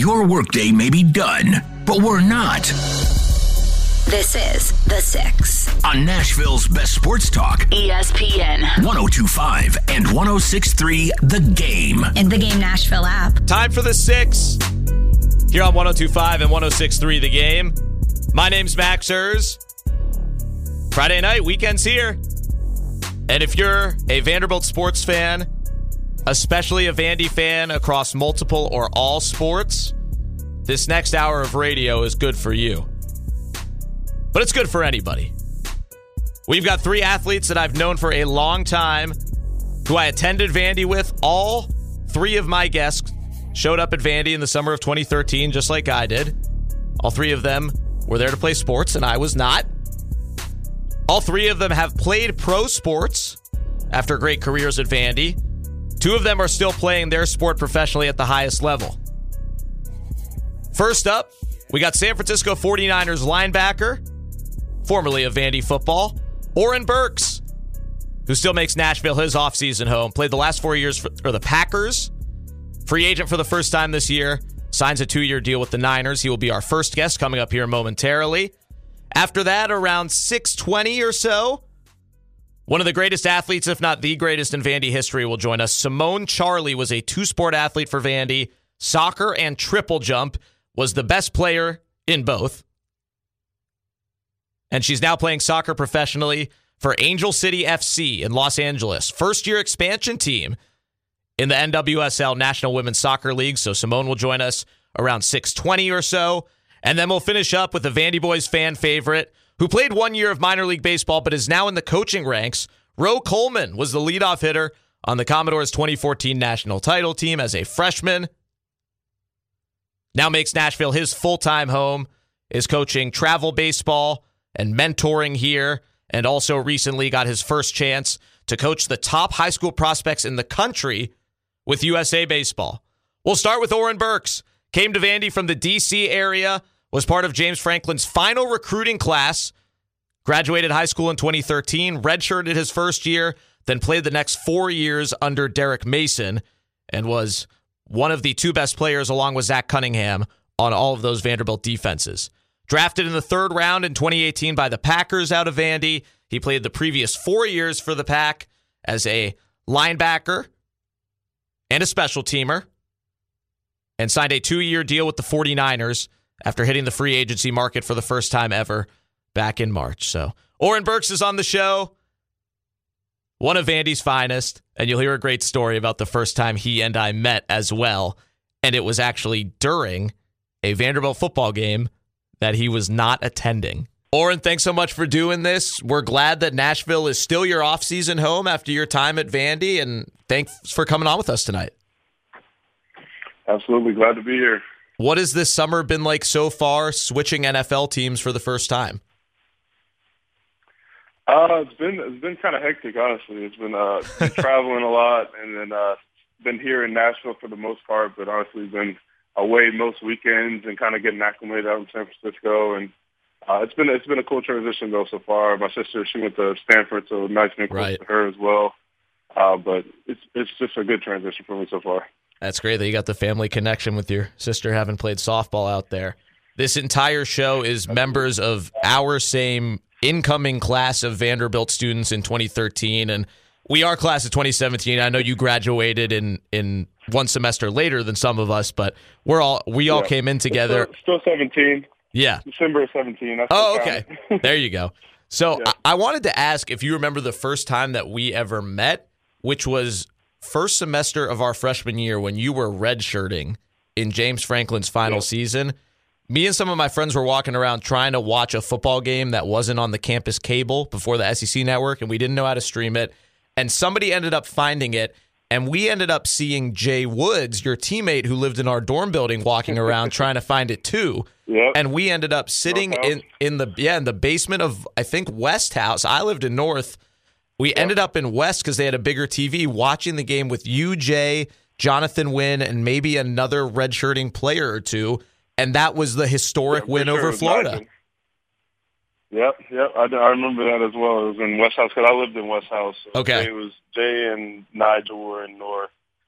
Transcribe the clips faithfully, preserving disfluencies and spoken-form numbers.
Your workday may be done, but we're not. This is The Six. On Nashville's best sports talk, E S P N. one oh two point five and one oh six point three The Game. And The Game Nashville app. Time for The Six. Here on one oh two point five and one oh six point three The Game. My name's Max Erz. Friday night, weekend's here. And if you're a Vanderbilt sports fan, especially a Vandy fan across multiple or all sports, this next hour of radio is good for you. But it's good for anybody. We've got three athletes that I've known for a long time who I attended Vandy with. All three of my guests showed up at Vandy in the summer of twenty thirteen, just like I did. All three of them were there to play sports, and I was not. All three of them have played pro sports after great careers at Vandy. Two of them are still playing their sport professionally at the highest level. First up, we got San Francisco forty-niners linebacker, formerly of Vandy football, Oren Burks, who still makes Nashville his offseason home. Played the last four years for, for the Packers. Free agent for the first time this year. Signs a two-year deal with the Niners. He will be our first guest coming up here momentarily. After that, around six twenty or so, one of the greatest athletes, if not the greatest in Vandy history, will join us. Simone Charley was a two-sport athlete for Vandy. Soccer and triple jump, was the best player in both. And she's now playing soccer professionally for Angel City F C in Los Angeles. First-year expansion team in the N W S L National Women's Soccer League. So Simone will join us around six twenty or so. And then we'll finish up with the Vandy Boys fan favorite, who played one year of minor league baseball but is now in the coaching ranks. Ro Coleman was the leadoff hitter on the Commodores' twenty fourteen national title team as a freshman. Now makes Nashville his full-time home, is coaching travel baseball and mentoring here, and also recently got his first chance to coach the top high school prospects in the country with U S A Baseball. We'll start with Oren Burks. Came to Vandy from the D C area, was part of James Franklin's final recruiting class, graduated high school in twenty thirteen, redshirted his first year, then played the next four years under Derek Mason, and was one of the two best players along with Zach Cunningham on all of those Vanderbilt defenses. Drafted in the third round in twenty eighteen by the Packers out of Vandy. He played the previous four years for the Pack as a linebacker and a special teamer, and signed a two-year deal with the forty-niners after hitting the free agency market for the first time ever back in March. So Oren Burks is on the show, one of Vandy's finest, and you'll hear a great story about the first time he and I met as well, and it was actually during a Vanderbilt football game that he was not attending. Oren, thanks so much for doing this. We're glad that Nashville is still your off-season home after your time at Vandy, and thanks for coming on with us tonight. Absolutely. Glad to be here. What has this summer been like so far, switching N F L teams for the first time? Uh, it's been it's been kind of hectic, honestly. It's been, uh, been traveling a lot, and then uh, been here in Nashville for the most part, but honestly been away most weekends and kind of getting acclimated out in San Francisco. And uh, it's been it's been a cool transition though so far. My sister, she went to Stanford, so nice being close right. to her as well. Uh, but it's it's just a good transition for me so far. That's great that you got the family connection with your sister having played softball out there. This entire show is members of our same incoming class of Vanderbilt students in twenty thirteen, and we are class of twenty seventeen. I know you graduated in, in one semester later than some of us, but we're all we all yeah. came in together. Still, still seventeen. Yeah. December of seventeen. That's oh, okay. There you go. So yeah. I-, I wanted to ask if you remember the first time that we ever met, which was first semester of our freshman year when you were redshirting in James Franklin's final yeah. season. Me and some of my friends were walking around trying to watch a football game that wasn't on the campus cable before the S E C network, and we didn't know how to stream it. And somebody ended up finding it, and we ended up seeing Jay Woods, your teammate who lived in our dorm building, walking around trying to find it too. Yep. And we ended up sitting in, in the yeah in the basement of, I think, West House. I lived in North. We yep. ended up in West because they had a bigger T V, watching the game with you, Jay, Jonathan Wynn, and maybe another redshirting player or two. And that was the historic yeah, win sure. over Florida. Yep, yep. I, I remember that as well. It was in West House because I lived in West House. So okay. Jay was Jay and Nigel were in North,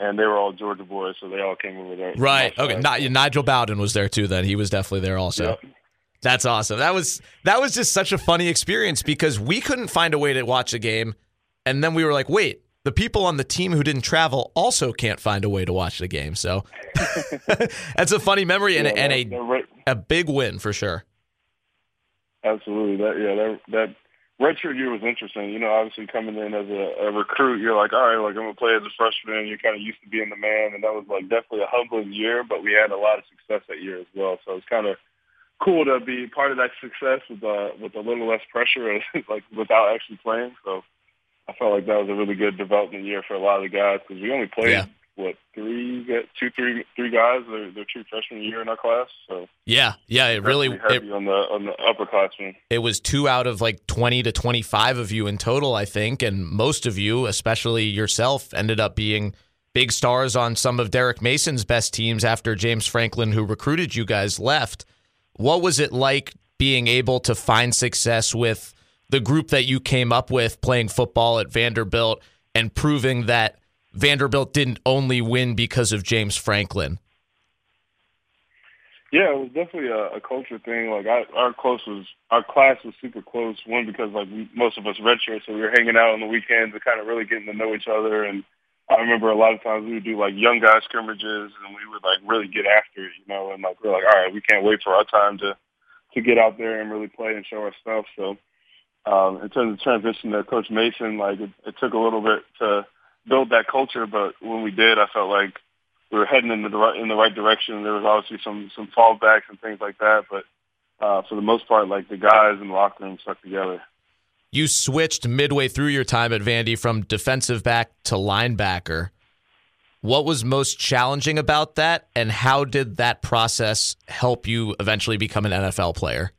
and they were all Georgia boys, so they all came over there. Right. Okay. N- Nigel Bowden was there too. Then he was definitely there also. Yep. That's awesome. That was that was just such a funny experience because we couldn't find a way to watch a game, and then we were like, wait, the people on the team who didn't travel also can't find a way to watch the game. So that's a funny memory and, yeah, and a right. a big win for sure. Absolutely. That yeah, that that redshirt year was interesting. You know, obviously coming in as a, a recruit, you're like, all right, like I'm gonna play as a freshman. You're kind of used to being the man, and that was like definitely a humbling year. But we had a lot of success that year as well, so it's kind of cool to be part of that success with uh, with a little less pressure, like without actually playing. So I felt like that was a really good development year for a lot of the guys because we only played. Yeah. What three, two, three, three guys? They're, they're true freshman year in our class. So yeah, yeah, it really heavy it, on the on the upperclassmen. It was two out of like twenty to twenty-five of you in total, I think, and most of you, especially yourself, ended up being big stars on some of Derek Mason's best teams after James Franklin, who recruited you guys, left. What was it like being able to find success with the group that you came up with playing football at Vanderbilt and proving that Vanderbilt didn't only win because of James Franklin? Yeah, it was definitely a, a culture thing. Like I, our close was, our class was super close. One because like most of us redshirt, so we were hanging out on the weekends and kind of really getting to know each other. And I remember a lot of times we would do like young guy scrimmages, and we would like really get after it, you know. And like we're like, all right, we can't wait for our time to to get out there and really play and show our stuff. So um, in terms of transition to Coach Mason, like it, it took a little bit to build that culture, but when we did, I felt like we were heading in the right, in the right direction. There was obviously some some fallbacks and things like that, but uh, for the most part, like the guys in the locker room stuck together. You switched midway through your time at Vandy from defensive back to linebacker. What was most challenging about that, and how did that process help you eventually become an N F L player?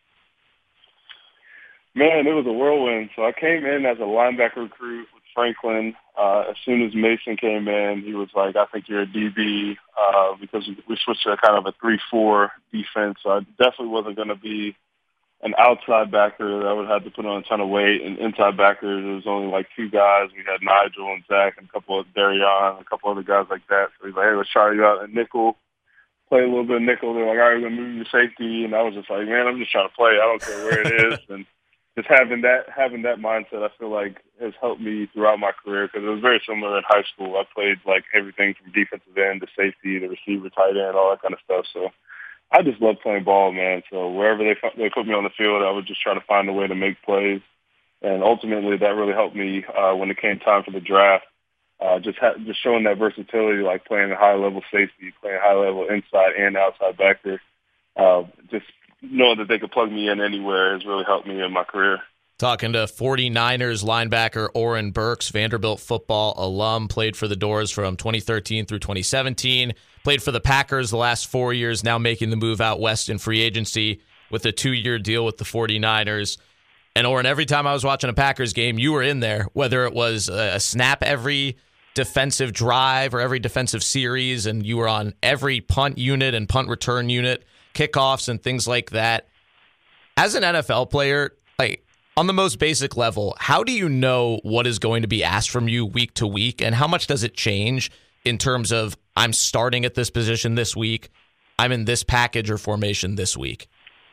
Man, it was a whirlwind. So I came in as a linebacker recruit with Franklin. Uh, as soon as Mason came in, he was like, I think you're a D B, uh, because we switched to kind of a three four defense. So I definitely wasn't going to be an outside backer that would have to put on a ton of weight. And inside backers, there was only like two guys. We had Nigel and Zach and a couple of Darion, a couple other guys like that. So he's like, hey, let's try you out at nickel. Play a little bit of nickel. They're like, all right, we're going to move you to safety. And I was just like, man, I'm just trying to play. I don't care where it is. And just having that having that mindset, I feel like has helped me throughout my career because it was very similar in high school. I played like everything from defensive end to safety to receiver, tight end, all that kind of stuff. So I just love playing ball, man. So wherever they they put me on the field, I would just try to find a way to make plays. And ultimately, that really helped me uh, when it came time for the draft. Uh, just ha- just showing that versatility, like playing a high-level safety, playing high-level inside and outside backer. Uh, just knowing that they could plug me in anywhere has really helped me in my career. Talking to forty-niners linebacker Oren Burks, Vanderbilt football alum, played for the Doors from twenty thirteen through twenty seventeen, played for the Packers the last four years, now making the move out west in free agency with a two-year deal with the forty-niners. And Oren, every time I was watching a Packers game, you were in there, whether it was a snap every defensive drive or every defensive series, and you were on every punt unit and punt return unit, kickoffs and things like that. As an N F L player, like on the most basic level, how do you know what is going to be asked from you week to week, and how much does it change in terms of I'm starting at this position this week, I'm in this package or formation this week?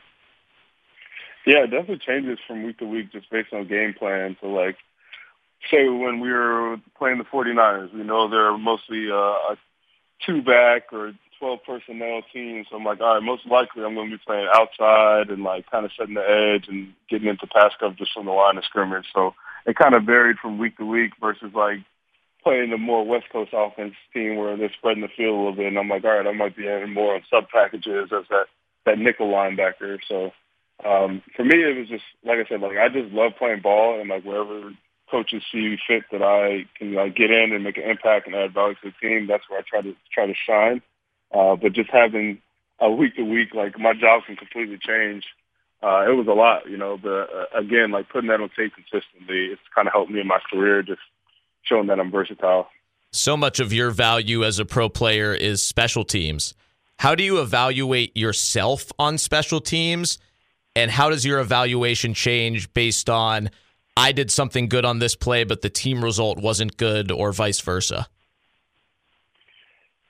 Yeah, it definitely changes from week to week just based on game plan. So, like, say when we were playing the forty-niners, we know they're mostly uh, a two-back or twelve personnel team. So I'm like, all right, most likely I'm going to be playing outside and, like, kind of setting the edge and getting into pass coverage from the line of scrimmage. So it kind of varied from week to week versus, like, playing a more West Coast offense team where they're spreading the field a little bit. And I'm like, all right, I might be in more on sub-packages as that, that nickel linebacker. So um, for me, it was just, like I said, like I just love playing ball, and, like, wherever coaches see fit that I can, like, get in and make an impact and add value to the team, that's where I try to try to shine. Uh, but just having a week to week, like my job can completely change. Uh, it was a lot, you know, but uh, again, like putting that on tape consistently, it's kind of helped me in my career, just showing that I'm versatile. So much of your value as a pro player is special teams. How do you evaluate yourself on special teams? And how does your evaluation change based on I did something good on this play, but the team result wasn't good, or vice versa?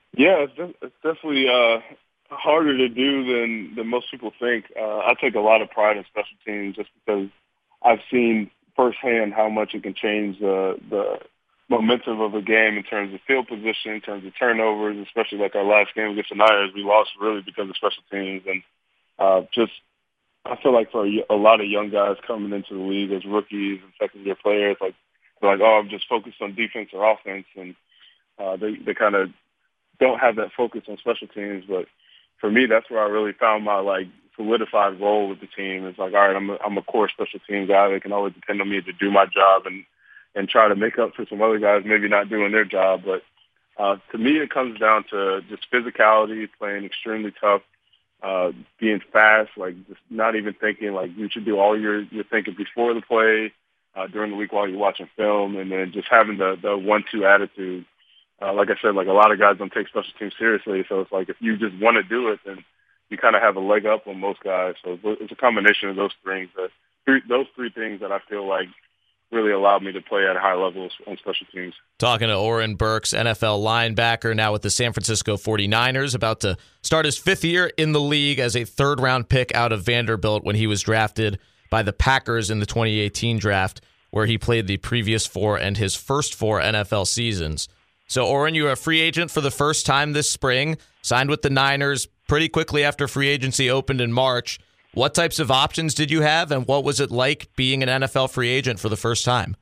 Yeah, it's, de- it's definitely uh, harder to do than, than most people think. Uh, I take a lot of pride in special teams just because I've seen firsthand how much it can change the the momentum of a game in terms of field position, in terms of turnovers, especially like our last game against the Niners. We lost really because of special teams. And uh, just I feel like for a, a lot of young guys coming into the league as rookies and second-year players, like they're like, oh, I'm just focused on defense or offense. And uh, they, they kind of don't have that focus on special teams. But for me, that's where I really found my, like, solidified role with the team. It's like, all right, I'm a, I'm a core special team guy. They can always depend on me to do my job and, and try to make up for some other guys maybe not doing their job. But uh, to me, it comes down to just physicality, playing extremely tough, uh, being fast, like just not even thinking, like you should do all your, your thinking before the play, uh, during the week while you're watching film, and then just having the, the one two attitude. Uh, like I said, like a lot of guys don't take special teams seriously, so it's like if you just want to do it, then you kind of have a leg up on most guys. So it's a combination of those things, that, three, those three things that I feel like really allowed me to play at high levels on special teams. Talking to Oren Burks, N F L linebacker, now with the San Francisco forty-niners, about to start his fifth year in the league as a third-round pick out of Vanderbilt when he was drafted by the Packers in the twenty eighteen draft, where he played the previous four and his first four N F L seasons. So, Oren, you were a free agent for the first time this spring, signed with the Niners pretty quickly after free agency opened in March. What types of options did you have, and what was it like being an N F L free agent for the first time?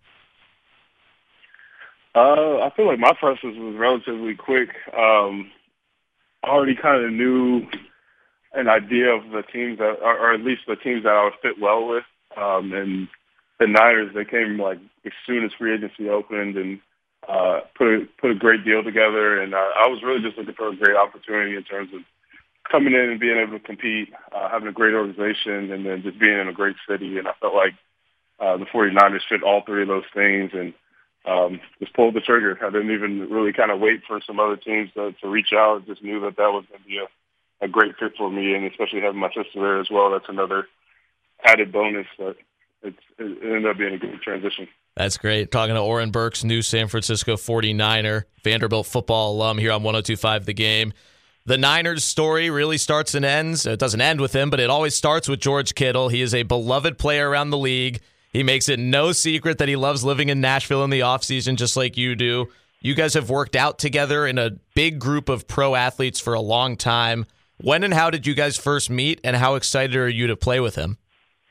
Uh, I feel like my process was relatively quick. Um, I already kind of knew an idea of the teams that, or, or at least the teams that I would fit well with. Um, and the Niners, they came like as soon as free agency opened and uh, put a, put a great deal together. And uh, I was really just looking for a great opportunity in terms of coming in and being able to compete, uh, having a great organization, and then just being in a great city. And I felt like uh, the forty-niners fit all three of those things, and um, just pulled the trigger. I didn't even really kind of wait for some other teams to, to reach out. Just knew that that was going to be a, a great fit for me, and especially having my sister there as well. That's another added bonus. But it's, it ended up being a good transition. That's great. Talking to Oren Burks, new San Francisco forty-niner, Vanderbilt football alum here on one oh two point five The Game. The Niners story really starts and ends. It doesn't end with him, but it always starts with George Kittle. He is a beloved player around the league. He makes it no secret that he loves living in Nashville in the offseason, just like you do. You guys have worked out together in a big group of pro athletes for a long time. When and how did you guys first meet, and how excited are you to play with him?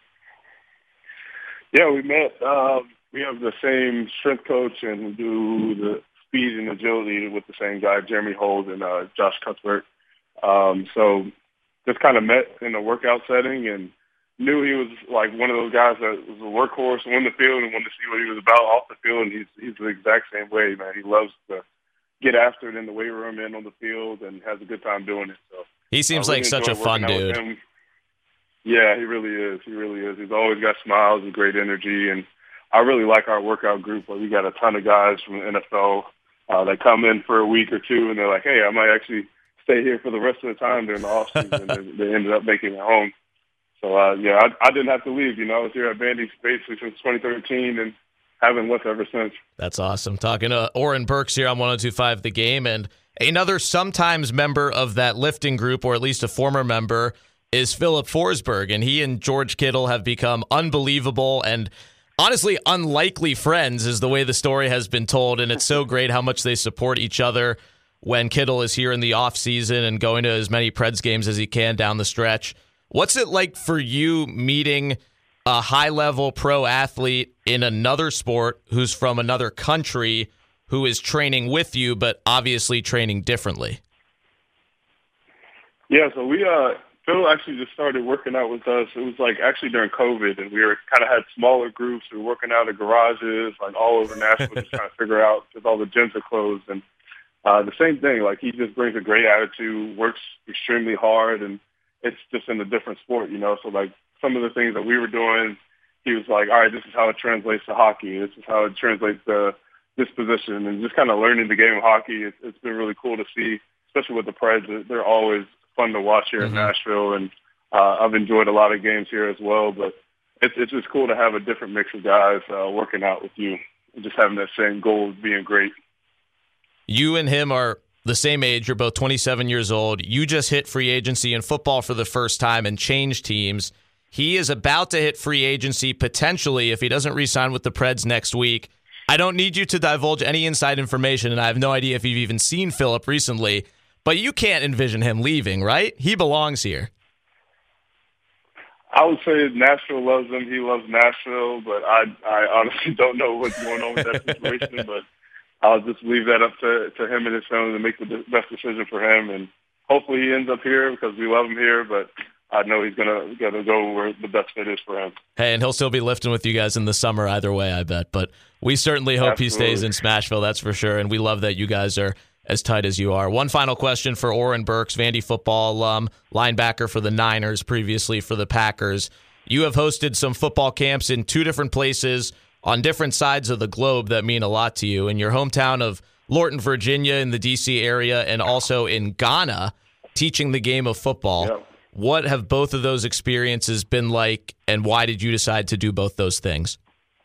Yeah, we met. Um, we have the same strength coach, and we do the speed and agility with the same guy, Jeremy Holt and uh, Josh Cuthbert. Um, so just kind of met in a workout setting and knew he was like one of those guys that was a workhorse on the field and wanted to see what he was about off the field. And he's, he's the exact same way, man. He loves to get after it in the weight room and on the field and has a good time doing it. So he seems really like such a fun dude. Yeah, he really is. He really is. He's always got smiles and great energy. And I really like our workout group. Like, we got a ton of guys from the N F L uh, that come in for a week or two, and they're like, hey, I might actually stay here for the rest of the time during the offseason. And they ended up making it home. So, uh, yeah, I, I didn't have to leave. You know, I was here at Vandy basically since twenty thirteen and haven't left ever since. That's awesome. Talking to Oren Burks here on one oh two point five The Game. And another sometimes member of that lifting group, or at least a former member, is Philip Forsberg. And he and George Kittle have become unbelievable and honestly unlikely friends, is the way the story has been told. And it's so great how much they support each other when Kittle is here in the offseason and going to as many Preds games as he can down the stretch. What's it like for you meeting a high-level pro athlete in another sport who's from another country who is training with you, but obviously training differently? Yeah, so we uh, Phil actually just started working out with us. It was like actually during COVID, and we were kind of had smaller groups. We were working out at garages, like all over Nashville, just trying to figure out because all the gyms are closed. And uh, the same thing, like he just brings a great attitude, works extremely hard, and it's just in a different sport, you know. So like some of the things that we were doing, he was like, all right, this is how it translates to hockey. This is how it translates to this position. And just kind of learning the game of hockey, it's, it's been really cool to see, especially with the Preds. They're always fun to watch here mm-hmm. in Nashville. And uh, I've enjoyed a lot of games here as well. But it's, it's just cool to have a different mix of guys uh, working out with you and just having that same goal of being great. You and him are the same age. You're both twenty-seven years old. You just hit free agency in football for the first time and changed teams. He is about to hit free agency potentially if he doesn't re-sign with the Preds next week. I don't need you to divulge any inside information, and I have no idea if you've even seen Philip recently, but you can't envision him leaving, right? He belongs here. I would say Nashville loves him. He loves Nashville, but I I honestly don't know what's going on with that situation. But I'll just leave that up to, to him and his family to make the best decision for him. And hopefully he ends up here because we love him here. But I know he's gonna gonna go where the best fit is for him. Hey, and he'll still be lifting with you guys in the summer either way, I bet. But we certainly hope Absolutely. he stays in Smashville, that's for sure. And we love that you guys are as tight as you are. One final question for Oren Burks, Vandy football alum, linebacker for the Niners, previously for the Packers. You have hosted some football camps in two different places on different sides of the globe that mean a lot to you. In your hometown of Lorton, Virginia, in the D C area, and also in Ghana, teaching the game of football. Yep. What have both of those experiences been like, and why did you decide to do both those things?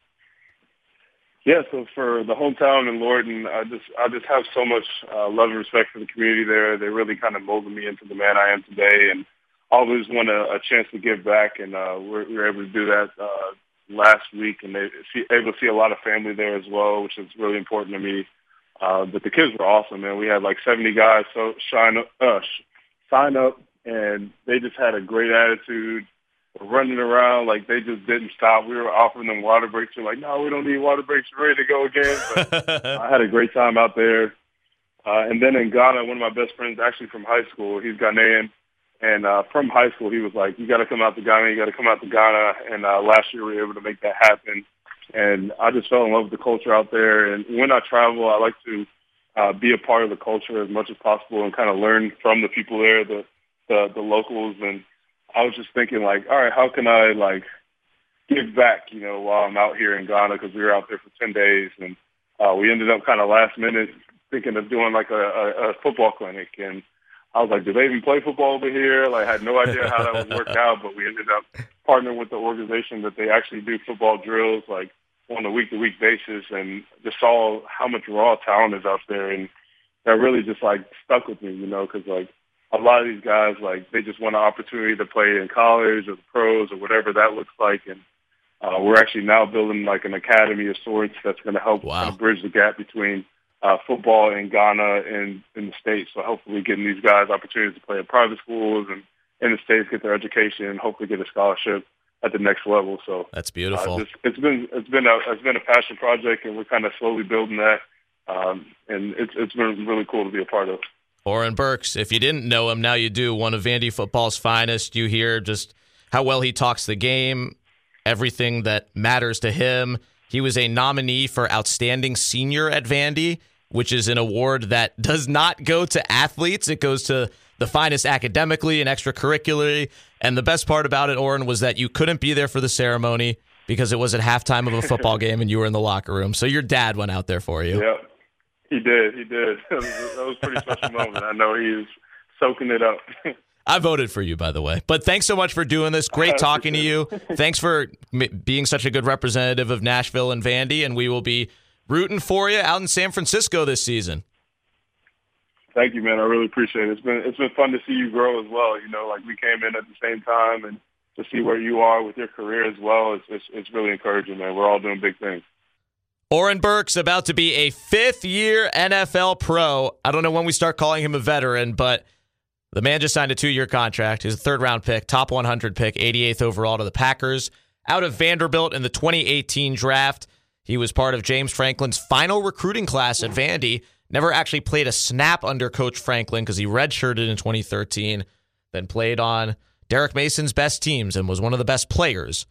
Yeah, so for the hometown in Lorton, I just I just have so much uh, love and respect for the community there. They really kind of molded me into the man I am today, and always want a, a chance to give back, and uh, we're, we were able to do that uh, last week, and they see, able to see a lot of family there as well, which is really important to me. Uh, but the kids were awesome, man. We had like seventy guys so shine up, uh, sign up, and they just had a great attitude. Running around like they just didn't stop. We were offering them water breaks. They're like, no, we don't need water breaks. We're ready to go again. But I had a great time out there. Uh, and then in Ghana, one of my best friends, actually from high school, he's Ghanaian. And uh, from high school, he was like, you got to come out to Ghana. You got to come out to Ghana. And uh, last year we were able to make that happen. And I just fell in love with the culture out there. And when I travel, I like to uh, be a part of the culture as much as possible and kind of learn from the people there, the the, the locals. And I was just thinking, like, all right, how can I, like, give back, you know, while I'm out here in Ghana, because we were out there for ten days. And uh, we ended up kind of last minute thinking of doing, like, a, a, a football clinic. And I was like, do they even play football over here? Like, I had no idea how that would work out, but we ended up partnering with the organization that they actually do football drills, like, on a week-to-week basis, and just saw how much raw talent is out there. And that really just, like, stuck with me, you know, because, like, a lot of these guys, like, they just want an opportunity to play in college or the pros or whatever that looks like. And uh, we're actually now building, like, an academy of sorts that's going to help wow. kind of bridge the gap between uh, football in Ghana and in the States. So hopefully getting these guys opportunities to play in private schools and in the States, get their education, and hopefully get a scholarship at the next level. So that's beautiful. Uh, just, it's been it's been a it's been a passion project, and we're kind of slowly building that. Um, and it's it's been really cool to be a part of. Oren Burks, if you didn't know him, now you do. One of Vandy football's finest. You hear just how well he talks the game, everything that matters to him. He was a nominee for Outstanding Senior at Vandy, which is an award that does not go to athletes. It goes to the finest academically and extracurricularly. And the best part about it, Oren, was that you couldn't be there for the ceremony because it was at halftime of a football game and you were in the locker room. So your dad went out there for you. Yeah. He did. He did. That was, that was a pretty special moment. I know he was soaking it up. I voted for you, by the way. But thanks so much for doing this. Great talking to you. Thanks for m- being such a good representative of Nashville and Vandy, and we will be rooting for you out in San Francisco this season. Thank you, man. I really appreciate it. It's been it's been fun to see you grow as well. You know, like we came in at the same time, and to see where you are with your career as well, it's it's, it's really encouraging, man. We're all doing big things. Oren Burks about to be a fifth-year N F L pro. I don't know when we start calling him a veteran, but the man just signed a two-year contract. He's a third-round pick, top one hundred pick, eighty-eighth overall to the Packers. Out of Vanderbilt in the twenty eighteen draft, he was part of James Franklin's final recruiting class at Vandy. Never actually played a snap under Coach Franklin because he redshirted in twenty thirteen, then played on Derek Mason's best teams and was one of the best players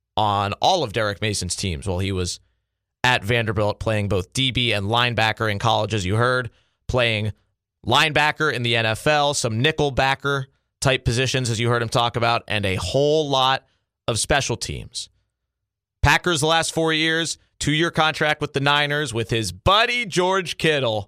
on all of Derek Mason's teams while he was at Vanderbilt, playing both D B and linebacker in college, as you heard, playing linebacker in the N F L, some nickel backer type positions, as you heard him talk about, and a whole lot of special teams. Packers the last four years, two-year contract with the Niners with his buddy George Kittle.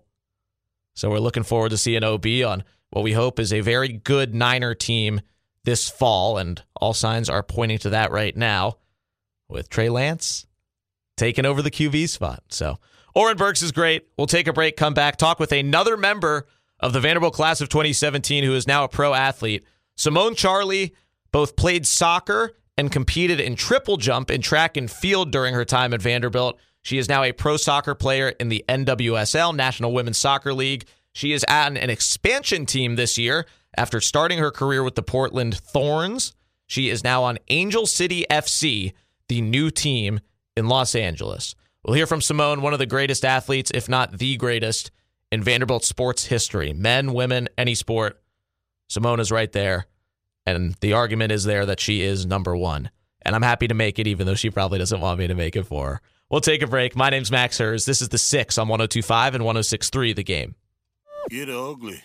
So we're looking forward to seeing O B on what we hope is a very good Niner team this fall, and all signs are pointing to that right now with Trey Lance taking over the Q B spot. So Oren Burks is great. We'll take a break, come back, talk with another member of the Vanderbilt class of twenty seventeen, who is now a pro athlete. Simone Charley both played soccer and competed in triple jump in track and field during her time at Vanderbilt. She is now a pro soccer player in the N W S L, National Women's Soccer League. She is on an expansion team this year after starting her career with the Portland Thorns. She is now on Angel City F C, the new team in Los Angeles. We'll hear from Simone, one of the greatest athletes, if not the greatest, in Vanderbilt sports history. Men, women, any sport. Simone is right there. And the argument is there that she is number one. And I'm happy to make it, even though she probably doesn't want me to make it for her. We'll take a break. My name's Max Hers. This is The Six on one oh two point five and one oh six point three The Game. Get ugly.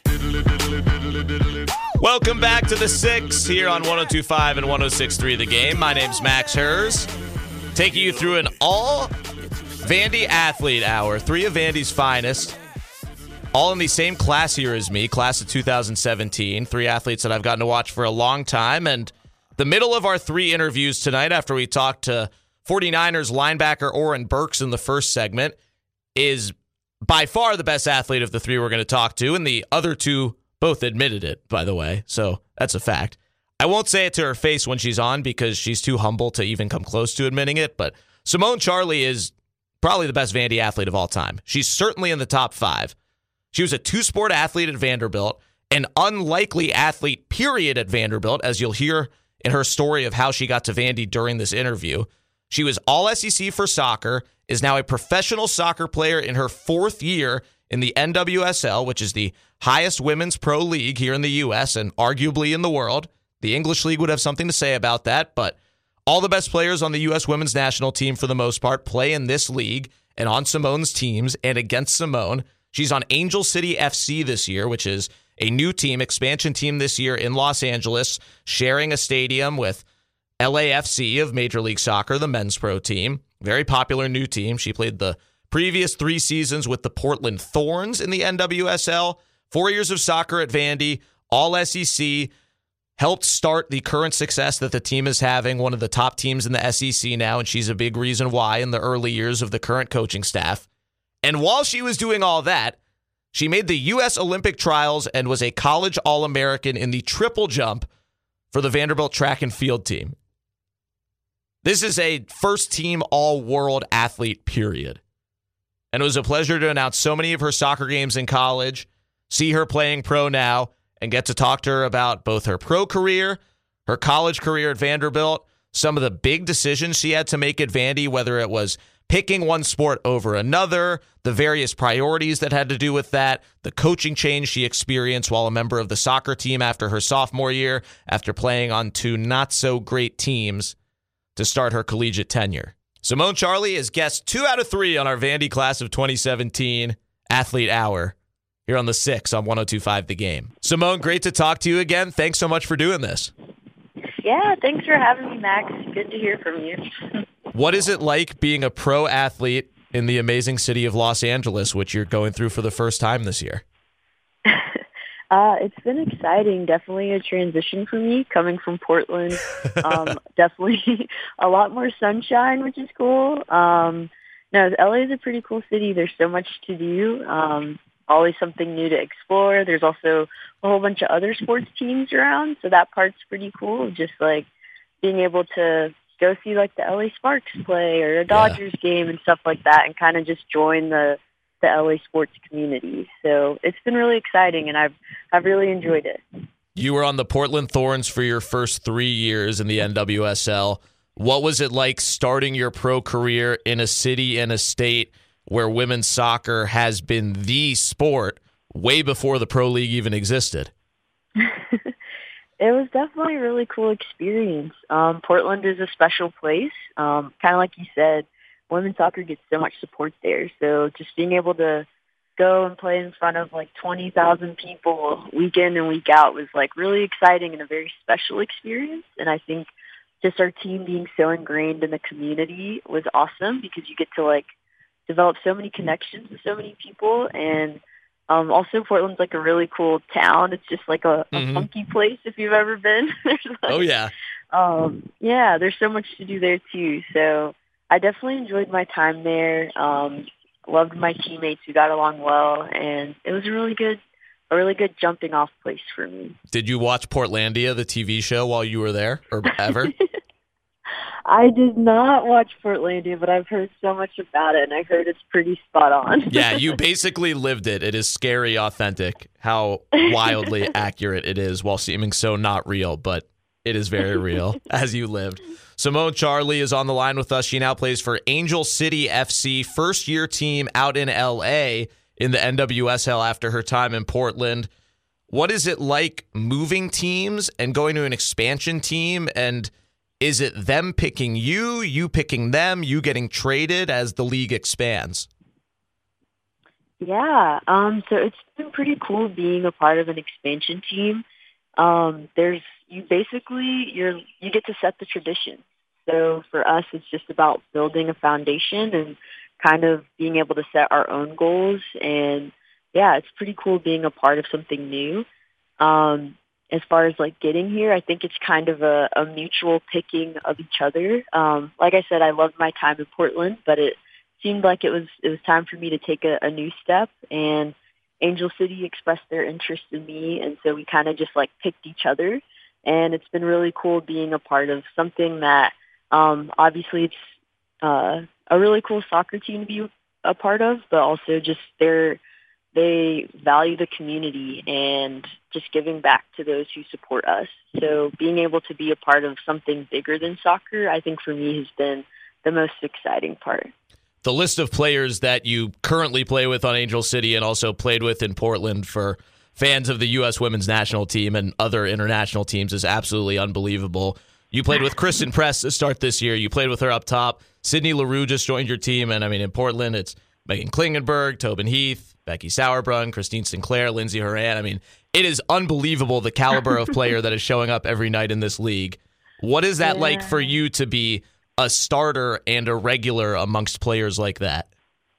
Welcome back to The Six here on one oh two point five and one oh six point three The Game. My name's Max Hers. Taking you through an all-Vandy athlete hour. Three of Vandy's finest. All in the same class here as me, class of two thousand seventeen. Three athletes that I've gotten to watch for a long time. And the middle of our three interviews tonight, after we talked to 49ers linebacker Oren Burks in the first segment, is by far the best athlete of the three we're going to talk to. And the other two both admitted it, by the way. So that's a fact. I won't say it to her face when she's on because she's too humble to even come close to admitting it. But Simone Charley is probably the best Vandy athlete of all time. She's certainly in the top five. She was a two-sport athlete at Vanderbilt, an unlikely athlete, period, at Vanderbilt, as you'll hear in her story of how she got to Vandy during this interview. She was all S E C for soccer, is now a professional soccer player in her fourth year in the N W S L, which is the highest women's pro league here in the U S and arguably in the world. The English League would have something to say about that, but all the best players on the U S women's national team, for the most part, play in this league and on Simone's teams and against Simone. She's on Angel City F C this year, which is a new team, expansion team this year in Los Angeles, sharing a stadium with L A F C of Major League Soccer, the men's pro team. Very popular new team. She played the previous three seasons with the Portland Thorns in the N W S L. Four years of soccer at Vandy, all S E C, helped start the current success that the team is having, one of the top teams in the S E C now, and she's a big reason why in the early years of the current coaching staff. And while she was doing all that, she made the U S Olympic trials and was a college All-American in the triple jump for the Vanderbilt track and field team. This is a first-team all-world athlete, period. And it was a pleasure to announce so many of her soccer games in college, see her playing pro now, and get to talk to her about both her pro career, her college career at Vanderbilt, some of the big decisions she had to make at Vandy, whether it was picking one sport over another, the various priorities that had to do with that, the coaching change she experienced while a member of the soccer team after her sophomore year, after playing on two not-so-great teams to start her collegiate tenure. Simone Charley is guest two out of three on our Vandy class of twenty seventeen Athlete Hour here on The Six on one oh two point five The Game. Simone, great to talk to you again. Thanks so much for doing this. Yeah, thanks for having me, Max. Good to hear from you. What is it like being a pro athlete in the amazing city of Los Angeles, which you're going through for the first time this year? uh, it's been exciting. Definitely a transition for me coming from Portland. Um, definitely a lot more sunshine, which is cool. Um, no, L A is a pretty cool city. There's so much to do. Um, always something new to explore. There's also a whole bunch of other sports teams around, so that part's pretty cool. Just like being able to go see like the L A Sparks play or a Dodgers yeah. game and stuff like that, and kind of just join the the L A sports community. So it's been really exciting, and I've I've really enjoyed it. You were on the Portland Thorns for your first three years in the N W S L. What was it like starting your pro career in a city and a state where women's soccer has been the sport way before the pro league even existed? It was definitely a really cool experience. Um, Portland is a special place. Um, kind of like you said, women's soccer gets so much support there. So just being able to go and play in front of like twenty thousand people week in and week out was like really exciting and a very special experience. And I think just our team being so ingrained in the community was awesome because you get to like develop so many connections with so many people. And Um, also, Portland's like a really cool town. It's just like a, a mm-hmm. funky place if you've ever been. like, oh, yeah. Um, yeah, there's so much to do there, too. So I definitely enjoyed my time there. Um, loved my teammates. We got along well. And it was a really good a really good jumping off place for me. Did you watch Portlandia, the T V show, while you were there, or ever? I did not watch Portlandia, but I've heard so much about it, and I heard it's pretty spot on. Yeah, you basically lived it. It is scary authentic how wildly accurate it is while seeming so not real, but it is very real as you lived. Simone Charley is on the line with us. She now plays for Angel City F C, first-year team out in L A in the N W S L after her time in Portland. What is it like moving teams and going to an expansion team, and is it them picking you, you picking them, you getting traded as the league expands? Yeah, um, so it's been pretty cool being a part of an expansion team. Um, there's you basically you're you get to set the tradition. So for us, it's just about building a foundation and kind of being able to set our own goals. And yeah, it's pretty cool being a part of something new. Um, as far as like getting here, I think it's kind of a, a mutual picking of each other. Um, like I said, I loved my time in Portland, but it seemed like it was it was time for me to take a, a new step. And Angel City expressed their interest in me, and so we kind of just like picked each other. And it's been really cool being a part of something that um, obviously it's uh, a really cool soccer team to be a part of, but also just they're they value the community and just giving back to those who support us. So being able to be a part of something bigger than soccer, I think for me has been the most exciting part. The list of players that you currently play with on Angel City and also played with in Portland for fans of the U S women's national team and other international teams is absolutely unbelievable. You played with Kristen Press to start this year. You played with her up top. Sydney Leroux just joined your team. And, I mean, in Portland, it's Megan Klingenberg, Tobin Heath, Becky Sauerbrunn, Christine Sinclair, Lindsay Horan. I mean, it is unbelievable the caliber of player that is showing up every night in this league. What is that yeah. like for you to be a starter and a regular amongst players like that?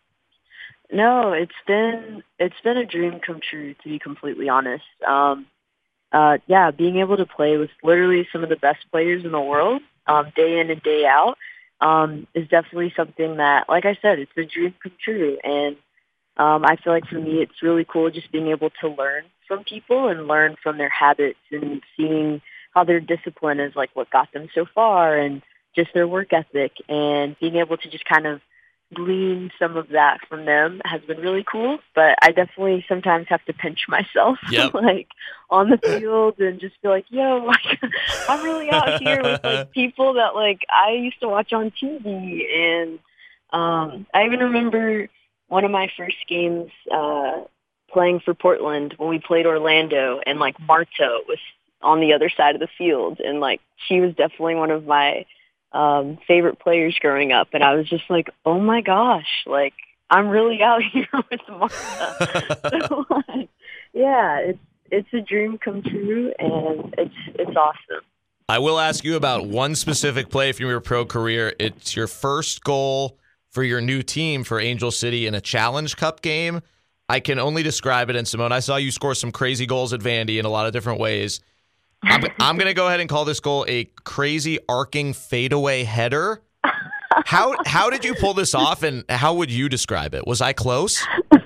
No, it's been it's been a dream come true, to be completely honest. Um, uh, yeah, being able to play with literally some of the best players in the world, um, day in and day out, um, is definitely something that, like I said, it's a dream come true. And um, I feel like for me, it's really cool just being able to learn from people and learn from their habits and seeing how their discipline is like what got them so far and just their work ethic, and being able to just kind of glean some of that from them has been really cool. But I definitely sometimes have to pinch myself yep. like on the field and just be like, yo, like, I'm really out here with like people that like I used to watch on T V. And um, I even remember one of my first games uh, playing for Portland when we played Orlando, and like Marta was on the other side of the field, and like she was definitely one of my um, favorite players growing up. And I was just like, oh my gosh, like I'm really out here with Marta. So, like, yeah, it's, it's a dream come true, and it's, it's awesome. I will ask you about one specific play from your pro career. It's your first goal for your new team for Angel City in a Challenge Cup game. I can only describe it. And Simone, I saw you score some crazy goals at Vandy in a lot of different ways. I'm, I'm going to go ahead and call this goal a crazy arcing fadeaway header. How how did you pull this off, and how would you describe it? Was I close?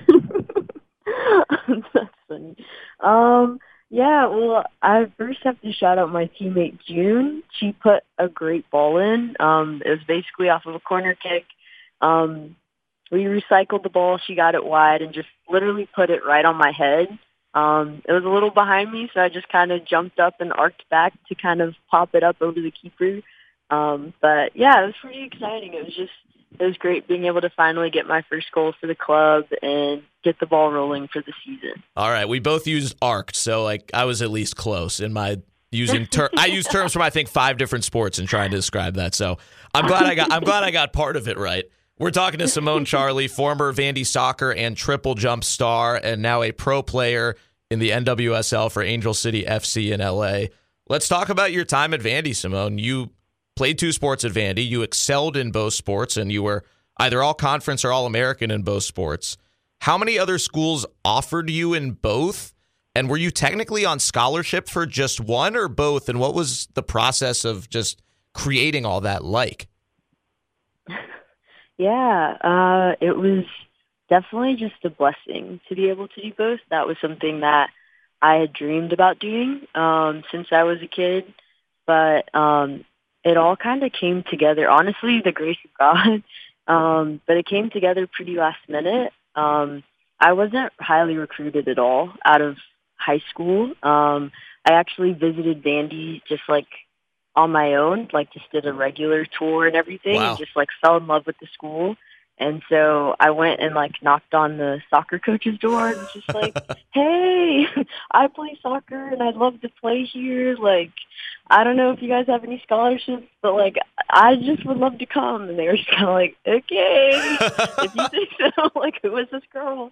That's funny. Um, yeah, well, I first have to shout out my teammate June. She put a great ball in. Um, it was basically off of a corner kick. Um, we recycled the ball. She got it wide and just literally put it right on my head. Um, it was a little behind me, so I just kind of jumped up and arced back to kind of pop it up over the keeper. Um, but yeah, it was pretty exciting. It was just, it was great being able to finally get my first goal for the club and get the ball rolling for the season. All right, we both used arced, so like I was at least close in my using ter- I used terms from I think five different sports in trying to describe that. So I'm glad I got I'm glad I got part of it right. We're talking to Simone Charley, former Vandy soccer and triple jump star, and now a pro player in the N W S L for Angel City F C in L A. Let's talk about your time at Vandy, Simone. You played two sports at Vandy. You excelled in both sports, and you were either all-conference or all-American in both sports. How many other schools offered you in both? And were you technically on scholarship for just one or both? And what was the process of just creating all that like? Yeah, uh, it was definitely just a blessing to be able to do both. That was something that I had dreamed about doing um, since I was a kid, but um, it all kind of came together. Honestly, the grace of God, um, but it came together pretty last minute. Um, I wasn't highly recruited at all out of high school. Um, I actually visited Vandy just like on my own, like just did a regular tour and everything, Wow. and just like fell in love with the school. And so I went and like knocked on the soccer coach's door and was just like, hey, I play soccer and I'd love to play here. Like, I don't know if you guys have any scholarships, but like, I just would love to come. And they were just kind of like, okay, if you think so. Like, who is this girl?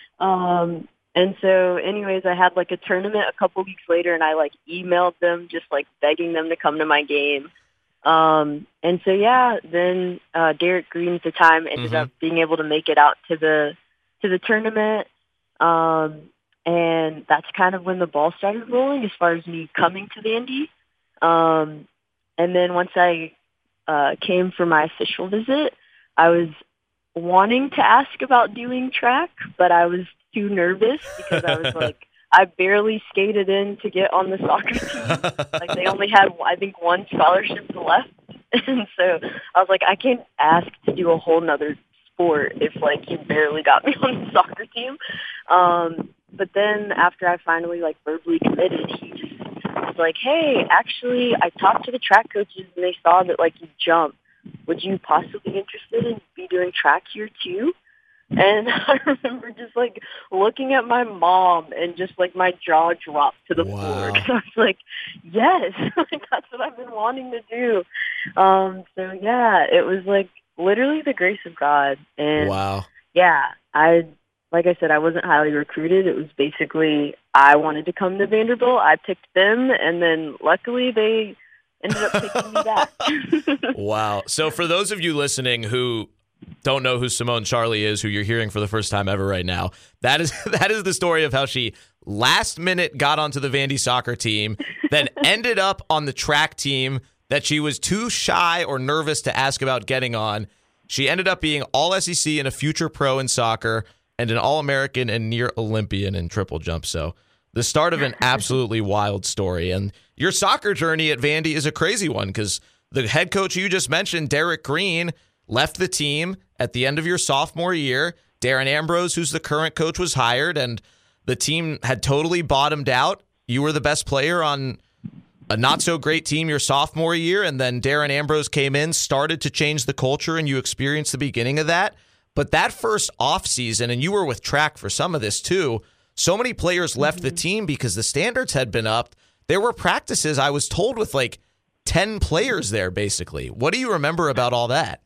Um, and so anyways, I had like a tournament a couple weeks later and I like emailed them just like begging them to come to my game. Um, and so, yeah, then, uh, Derek Green at the time ended Mm-hmm. up being able to make it out to the, to the tournament. Um, and that's kind of when the ball started rolling as far as me coming to Vandy. Um, and then once I, uh, came for my official visit, I was wanting to ask about doing track, but I was too nervous because I was like, I barely skated in to get on the soccer team. Like they only had, I think, one scholarship left. And so I was like, I can't ask to do a whole nother sport if like you barely got me on the soccer team. Um, but then after I finally like verbally committed, he just was like, hey, actually I talked to the track coaches and they saw that like you jump. Would you possibly be interested in be doing track here too? And I remember just, like, looking at my mom and just, like, my jaw dropped to the Wow. floor. Because I was like, yes, like, that's what I've been wanting to do. Um, so, yeah, it was, like, literally the grace of God. And, Wow. yeah, I, like I said, I wasn't highly recruited. It was basically I wanted to come to Vanderbilt. I picked them, and then luckily they ended up picking me back. Wow. So for those of you listening who don't know who Simone Charley is, who you're hearing for the first time ever right now, that is that is the story of how she last minute got onto the Vandy soccer team, then ended up on the track team that she was too shy or nervous to ask about getting on. She ended up being all S E C and a future pro in soccer and an All-American and near Olympian in triple jump. So the start of an absolutely wild story. And your soccer journey at Vandy is a crazy one because the head coach you just mentioned, Derek Green, left the team at the end of your sophomore year. Darren Ambrose, who's the current coach, was hired, and the team had totally bottomed out. You were the best player on a not-so-great team your sophomore year, and then Darren Ambrose came in, started to change the culture, and you experienced the beginning of that. But that first offseason, and you were with track for some of this too, so many players left the team because the standards had been upped. There were practices, I was told, with like ten players there, basically. What do you remember about all that?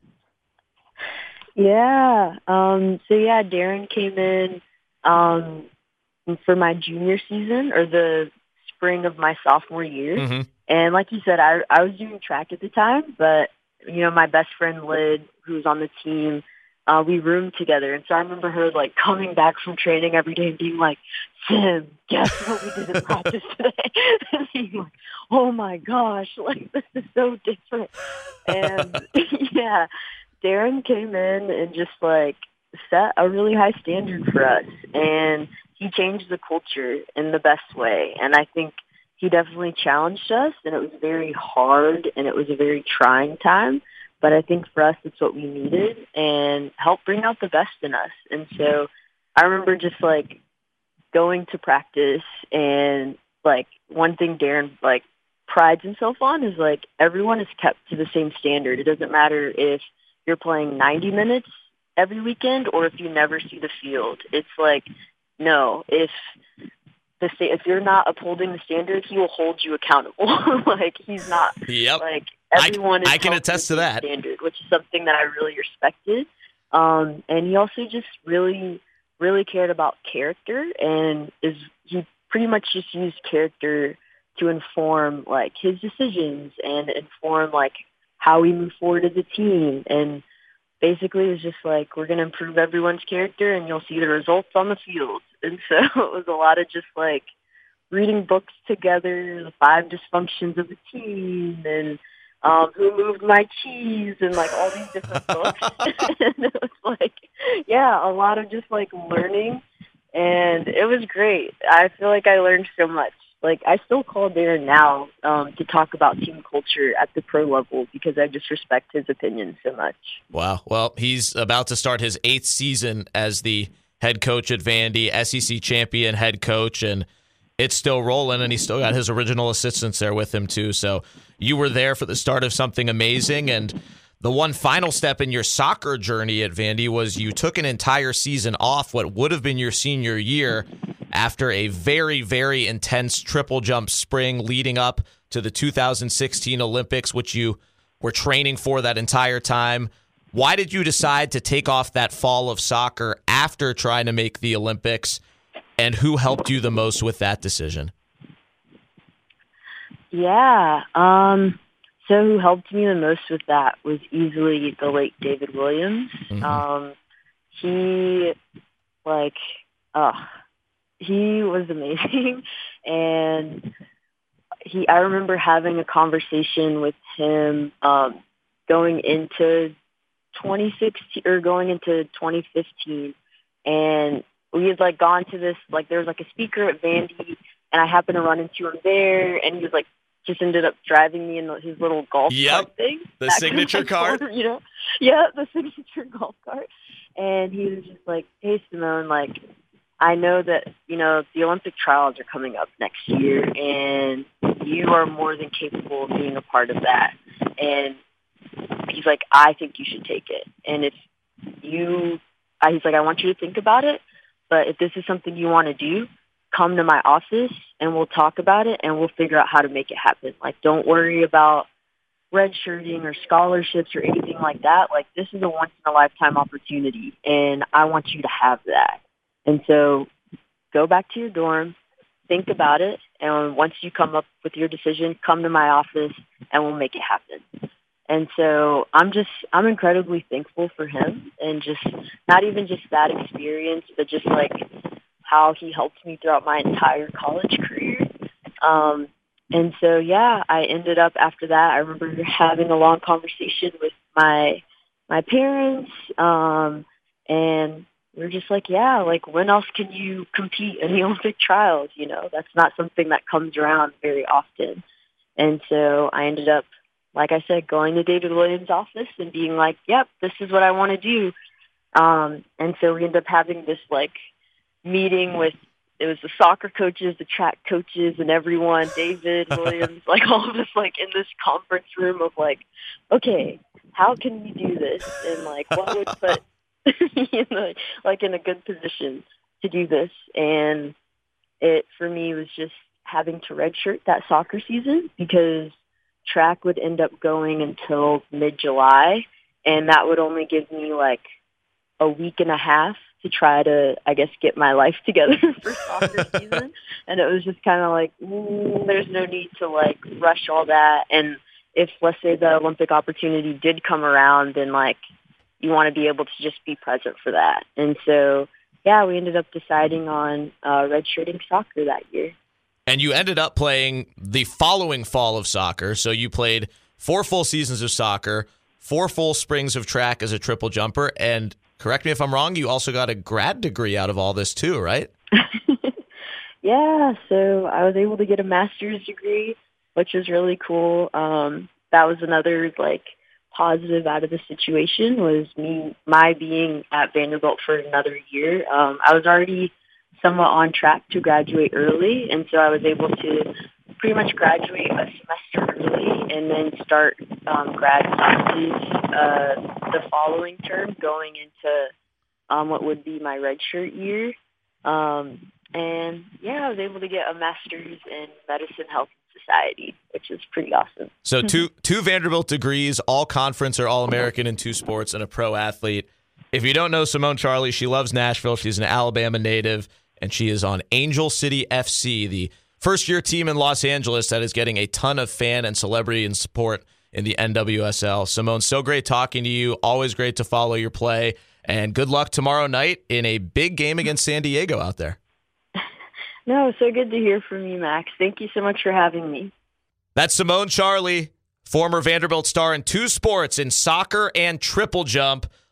Yeah. Um, so, yeah, Darren came in um, for my junior season or the spring of my sophomore year. Mm-hmm. And like you said, I, I was doing track at the time, but, you know, my best friend, Lyd, who was on the team, uh, we roomed together. And so I remember her, like, coming back from training every day and being like, Sim, guess what we did in practice today? And being like, oh, my gosh, like, this is so different. And, yeah. Darren came in and just, like, set a really high standard for us. And he changed the culture in the best way. And I think he definitely challenged us, and it was very hard, and it was a very trying time. But I think for us, it's what we needed and helped bring out the best in us. And so I remember just, like, going to practice, and, like, one thing Darren, like, prides himself on is, like, everyone is kept to the same standard. It doesn't matter if you're playing ninety minutes every weekend or if you never see the field. It's like, no, if the sta- if you're not upholding the standard, he will hold you accountable. Like, he's not, Yep. like, I, everyone is I can held attest to the same that. standard, which is something that I really respected. Um, and he also just really, really cared about character, and is he pretty much just used character to inform, like, his decisions and inform, like, how we move forward as a team. And basically it was just like, we're going to improve everyone's character and you'll see the results on the field. And so it was a lot of just like reading books together, the five dysfunctions of the team, and um, who moved my cheese, and like all these different books. And it was like, yeah, a lot of just like learning, and it was great. I feel like I learned so much. Like, I still call Darren now um, to talk about team culture at the pro level because I just respect his opinion so much. Wow. Well, he's about to start his eighth season as the head coach at Vandy, S E C champion head coach, and it's still rolling, and he's still got his original assistants there with him, too. So you were there for the start of something amazing, and the one final step in your soccer journey at Vandy was you took an entire season off, what would have been your senior year, after a very, very intense triple jump spring leading up to the two thousand sixteen Olympics, which you were training for that entire time. Why did you decide to take off that fall of soccer after trying to make the Olympics, and who helped you the most with that decision? Yeah, um, so who helped me the most with that was easily the late David Williams. Mm-hmm. Um, he, like, uh, he was amazing, and he. I remember having a conversation with him um, going into twenty sixteen or going into twenty fifteen, and we had like gone to this like there was like a speaker at Vandy, and I happened to run into him there, and he was like just ended up driving me in his little golf yep. cart thing, the signature cart, you know, yeah, the signature golf cart, and he was just like, "Hey, Simone, like, I know that, you know, the Olympic trials are coming up next year, and you are more than capable of being a part of that. And he's like, I think you should take it. And if you, he's like, I want you to think about it, but if this is something you want to do, come to my office, and we'll talk about it, and we'll figure out how to make it happen. Like, don't worry about redshirting or scholarships or anything like that. Like, this is a once-in-a-lifetime opportunity, and I want you to have that. And so go back to your dorm, think about it, and once you come up with your decision, come to my office, and we'll make it happen. And so I'm just, I'm incredibly thankful for him, and just not even just that experience, but just like how he helped me throughout my entire college career. Um, and so, yeah, I ended up after that, I remember having a long conversation with my, my parents, um, and we're just like, yeah, like, when else can you compete in the Olympic trials? You know, that's not something that comes around very often. And so I ended up, like I said, going to David Williams' office and being like, yep, this is what I want to do. Um, and so we ended up having this, like, meeting with, it was the soccer coaches, the track coaches, and everyone, David Williams, like, all of us, like, in this conference room of, like, okay, how can we do this? And, like, what would put you know, like in a good position to do this. And it, for me, was just having to redshirt that soccer season because track would end up going until mid-July, and that would only give me like a week and a half to try to, I guess, get my life together for soccer season. And it was just kind of like, mm, there's no need to like rush all that. And if, let's say, the Olympic opportunity did come around, then like, you want to be able to just be present for that. And so, yeah, we ended up deciding on uh, redshirting soccer that year. And you ended up playing the following fall of soccer. So you played four full seasons of soccer, four full springs of track as a triple jumper, and correct me if I'm wrong, you also got a grad degree out of all this too, right? Yeah, so I was able to get a master's degree, which was really cool. Um, that was another, like, positive out of the situation was me, my being at Vanderbilt for another year. Um, I was already somewhat on track to graduate early, and so I was able to pretty much graduate a semester early and then start um, grad classes uh, the following term going into um, what would be my redshirt year. Um, and, yeah, I was able to get a master's in medicine, health, society, which is pretty awesome. So two two Vanderbilt degrees, all conference or all American in two sports, and a pro athlete. If you don't know Simone Charley, she loves Nashville. She's an Alabama native, and she is on Angel City F C, the first-year team in Los Angeles that is getting a ton of fan and celebrity and support in the N W S L. Simone, so great talking to you. Always great to follow your play, and good luck tomorrow night in a big game against San Diego out there. No, so good to hear from you, Max. Thank you so much for having me. That's Simone Charley, former Vanderbilt star in two sports, in soccer and triple jump,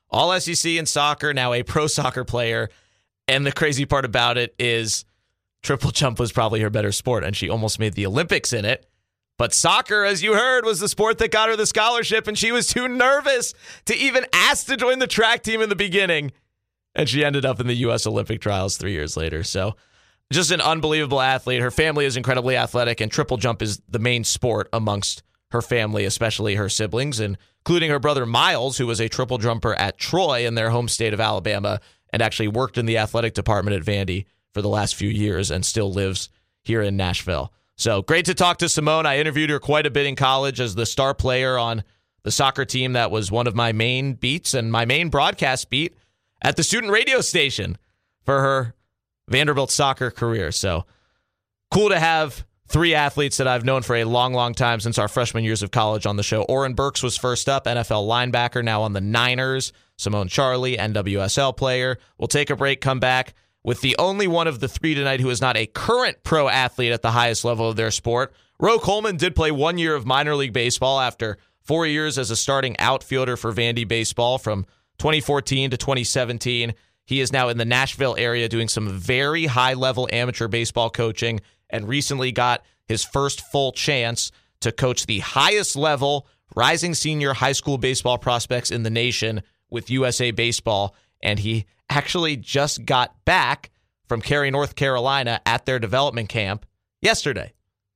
all S E C in soccer, now a pro soccer player. And the crazy part about it is triple jump was probably her better sport, and she almost made the Olympics in it. But soccer, as you heard, was the sport that got her the scholarship, and she was too nervous to even ask to join the track team in the beginning. And she ended up in the U S Olympic trials three years later. So just an unbelievable athlete. Her family is incredibly athletic, and triple jump is the main sport amongst her family, especially her siblings, including her brother Miles, who was a triple jumper at Troy in their home state of Alabama and actually worked in the athletic department at Vandy for the last few years and still lives here in Nashville. So great to talk to Simone. I interviewed her quite a bit in college as the star player on the soccer team that was one of my main beats and my main broadcast beat at the student radio station for her Vanderbilt soccer career. So cool to have three athletes that I've known for a long, long time since our freshman years of college on the show. Oren Burks was first up, N F L linebacker, now on the Niners. Simone Charley, N W S L player. We'll take a break, come back with the only one of the three tonight who is not a current pro athlete at the highest level of their sport. Ro Coleman did play one year of minor league baseball after four years as a starting outfielder for Vandy baseball from twenty fourteen to twenty seventeen. He is now in the Nashville area doing some very high-level amateur baseball coaching and recently got his first full chance to coach the highest level rising senior high school baseball prospects in the nation with U S A Baseball. And he actually just got back from Cary, North Carolina at their development camp yesterday.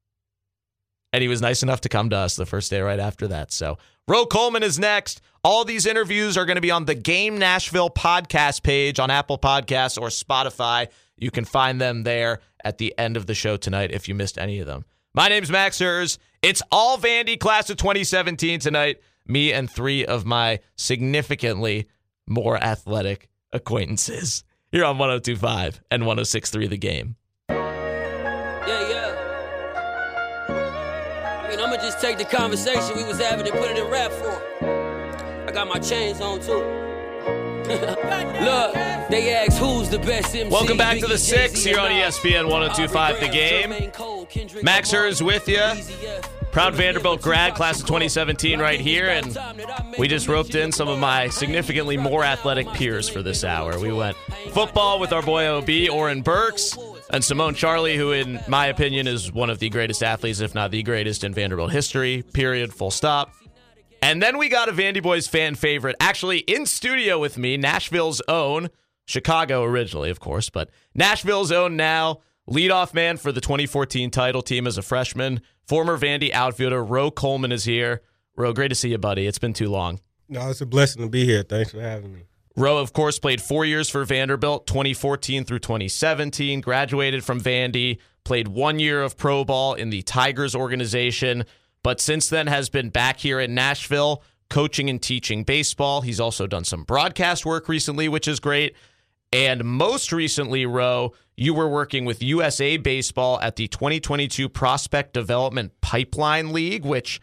And he was nice enough to come to us the first day right after that. So Ro Coleman is next. All these interviews are going to be on the Game Nashville podcast page on Apple Podcasts or Spotify. You can find them there at the end of the show tonight if you missed any of them. My name's Max Hers. It's all Vandy class of twenty seventeen tonight. Me and three of my significantly more athletic acquaintances here on one oh two point five and one oh six point three The Game. Yeah, yeah. I mean, I'm going to just take the conversation we was having and put it in rap form. I got my chains on, too. Look, they ask who's the best M C. Welcome back to the Six here on E S P N one oh two point five The Game. Max Hers with you. Proud Vanderbilt grad, class of twenty seventeen right here, and we just roped in some of my significantly more athletic peers for this hour. We went football with our boy O B, Oren Burks, and Simone Charley, who in my opinion is one of the greatest athletes, if not the greatest in Vanderbilt history, period, full stop. And then we got a Vandy Boys fan favorite, actually in studio with me, Nashville's own, Chicago originally, of course, but Nashville's own now, leadoff man for the twenty fourteen title team as a freshman, former Vandy outfielder, Ro Coleman is here. Ro, great to see you, buddy. It's been too long. No, it's a blessing to be here. Thanks for having me. Ro, of course, played four years for Vanderbilt, twenty fourteen through twenty seventeen, graduated from Vandy, played one year of pro ball in the Tigers organization, but since then has been back here in Nashville coaching and teaching baseball. He's also done some broadcast work recently, which is great. And most recently, Ro, you were working with U S A Baseball at the twenty twenty-two Prospect Development Pipeline League, which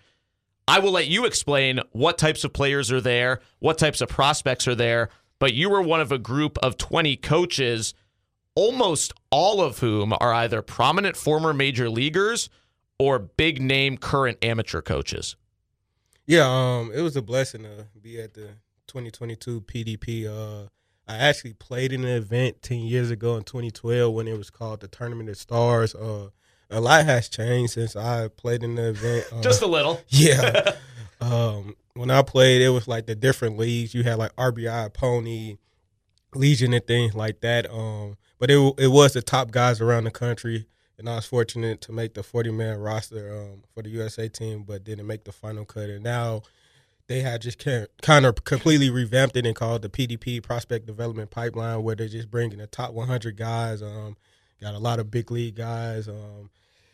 I will let you explain what types of players are there, what types of prospects are there, but you were one of a group of twenty coaches, almost all of whom are either prominent former major leaguers or big-name current amateur coaches. Yeah, um, it was a blessing to be at the twenty twenty-two P D P. Uh, I actually played in an event ten years ago in twenty twelve when it was called the Tournament of Stars. Uh, a lot has changed since I played in the event. Uh, Just a little. Yeah. um, when I played, it was like the different leagues. You had like R B I, Pony, Legion, and things like that. Um, but it it was the top guys around the country. And I was fortunate to make the forty-man roster um, for the U S A team, but didn't make the final cut. And now they had just kind of completely revamped it and called the P D P, Prospect Development Pipeline, where they're just bringing the top one hundred guys. Um, got a lot of big league guys. Um,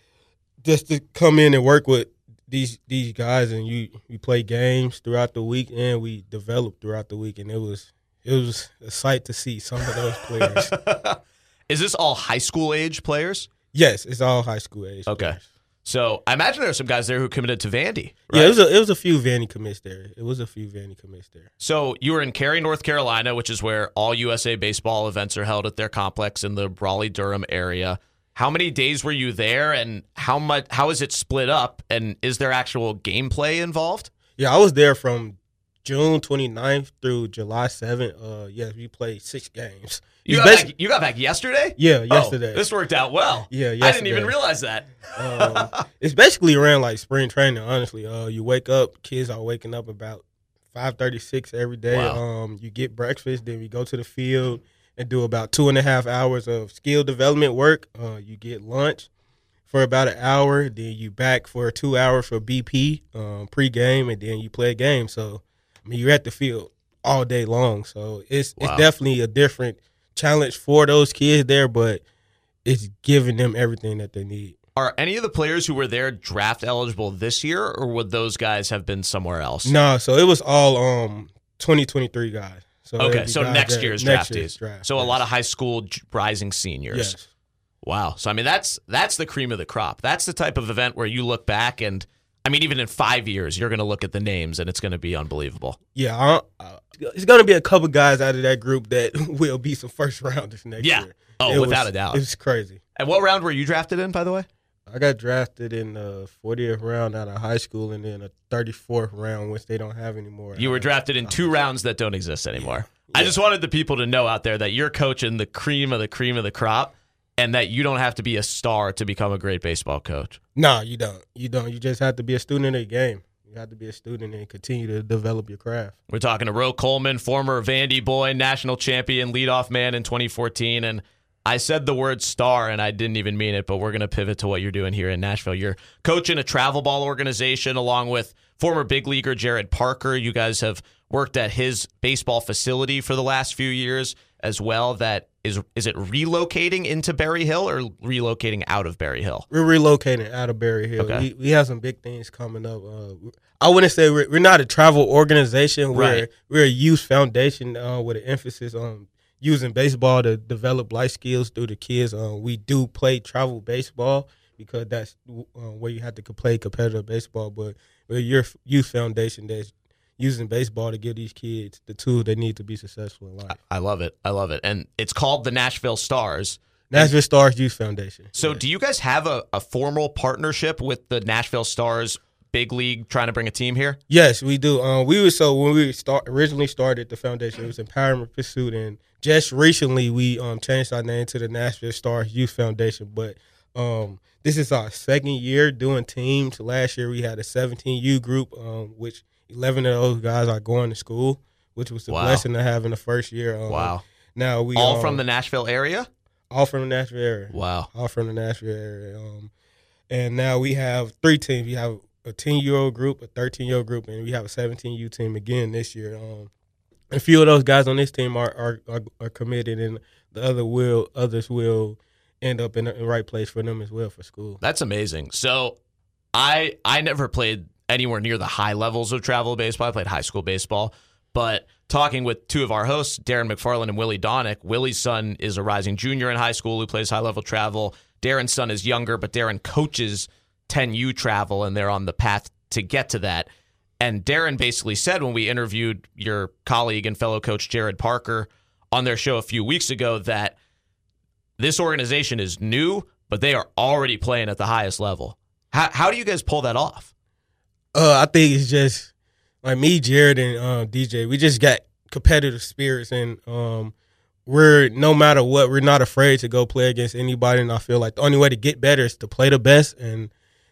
just to come in and work with these these guys, and you we play games throughout the week, and we develop throughout the week. And it was it was a sight to see some of those players. Is this all high school age players? Yes, it's all high school age. Okay. Players. So I imagine there are some guys there who committed to Vandy. Right? Yeah, it was a, it was a few Vandy commits there. It was a few Vandy commits there. So you were in Cary, North Carolina, which is where all U S A Baseball events are held at their complex in the Raleigh-Durham area. How many days were you there, and how much? How is it split up, and is there actual gameplay involved? Yeah, I was there from June twenty-ninth through July seventh, uh, yes, we played six games. You It's got, basi- back, you got back yesterday? Yeah, Oh, yesterday. this worked out well. Yeah, I didn't yesterday. even realize that. um, it's basically around like spring training, honestly. Uh, you wake up, kids are waking up about five thirty-six every day. Wow. Um, you get breakfast, then we go to the field and do about two and a half hours of skill development work. Uh, you get lunch for about an hour, then you back for two hours for B P, um, pregame, and then you play a game. So, I mean, you're at the field all day long. So it's Wow. it's definitely a different challenge for those kids there, but it's giving them everything that they need. Are any of the players who were there draft eligible this year, or would those guys have been somewhere else? No, so it was all um twenty twenty-three guys. So it'd Okay, be so guys next that- year's next draftees. year's draft, So a yes. lot of high school j- rising seniors. Yes. Wow. So I mean that's that's the cream of the crop. That's the type of event where you look back and I mean even in five years you're going to look at the names and it's going to be unbelievable. Yeah, I, uh, it's going to be a couple guys out of that group that will be some first rounders next Yeah. year. Oh, It without was- a doubt. It's crazy. And what round were you drafted in, by the way? I got drafted in the fortieth round out of high school and then a thirty-fourth round, which they don't have anymore. You were Uh, drafted in two rounds that don't exist anymore. I just wanted the people to know out there that you're coaching the cream of the cream of the crop and that you don't have to be a star to become a great baseball coach. No, you don't. You don't. You just have to be a student of the game. You have to be a student and continue to develop your craft. We're talking to Ro Coleman, former Vandy boy, national champion, leadoff man in twenty fourteen. And I said the word star, and I didn't even mean it, but we're going to pivot to what you're doing here in Nashville. You're coaching a travel ball organization along with former big leaguer Jared Parker. You guys have worked at his baseball facility for the last few years as well. That is, is it relocating into Berry Hill or relocating out of Berry Hill? We're relocating out of Berry Hill. Okay. We, we have some big things coming up. Uh, I wouldn't say we're, we're not a travel organization. We're, Right. we're a youth foundation uh, with an emphasis on using baseball to develop life skills through the kids. Uh, we do play travel baseball because that's uh, where you have to play competitive baseball. But we're a youth youth foundation that's using baseball to give these kids the tools they need to be successful in life. I love it. I love it. And it's called the Nashville Stars. Nashville Stars Youth Foundation. So Yeah. do you guys have a, a formal partnership with the Nashville Stars big league trying to bring a team here? Yes, we do. Um, we were so when we start originally started the foundation, it was Empowerment Pursuit, and just recently we um changed our name to the Nashville Stars Youth Foundation. But um, this is our second year doing teams. Last year we had a seventeen U group, um, which eleven of those guys are going to school, which was a Wow. blessing to have in the first year. Um, Wow. Now we All um, from the Nashville area? all from the Nashville area. Wow. All from the Nashville area. Um, and now we have three teams. We have a ten-year-old group, a thirteen-year-old group, and we have a seventeen U team again this year. Um, a few of those guys on this team are are, are, are committed, and the other will others will end up in the right place for them as well for school. That's amazing. So I I never played anywhere near the high levels of travel baseball. I played high school baseball. But talking with two of our hosts, Darren McFarland and Willie Donick, Willie's son is a rising junior in high school who plays high-level travel. Darren's son is younger, but Darren coaches ten U travel, and they're on the path to get to that. And Darren basically said when we interviewed your colleague and fellow coach Jared Parker on their show a few weeks ago that this organization is new, but they are already playing at the highest level. How, how do you guys pull that off? Uh, I think it's just like me, Jared, and uh, D J. We just got competitive spirits, and um, we're no matter what, we're not afraid to go play against anybody. And I feel like the only way to get better is to play the best. And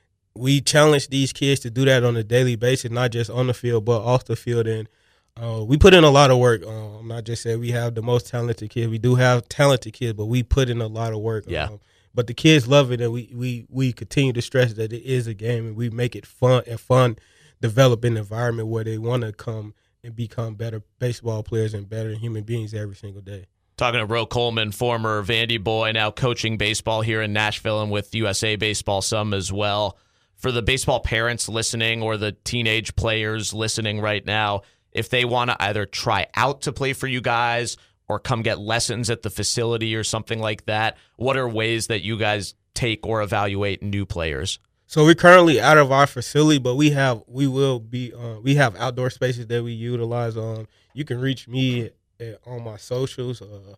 we challenge these kids to do that on a daily basis, not just on the field, but off the field. And uh, we put in a lot of work. Uh, I'm not just saying we have the most talented kids. We do have talented kids, but we put in a lot of work. Yeah. Um, but the kids love it, and we, we, we continue to stress that it is a game, and we make it fun and fun, develop an environment where they want to come and become better baseball players and better human beings every single day. Talking to Ro Coleman, former Vandy boy, now coaching baseball here in Nashville and with U S A Baseball some as well. For the baseball parents listening or the teenage players listening right now, if they want to either try out to play for you guys or come get lessons at the facility or something like that, what are ways that you guys take or evaluate new players? So we're currently out of our facility, but we have we will be uh, we have outdoor spaces that we utilize. On you can reach me at, on my socials. Uh,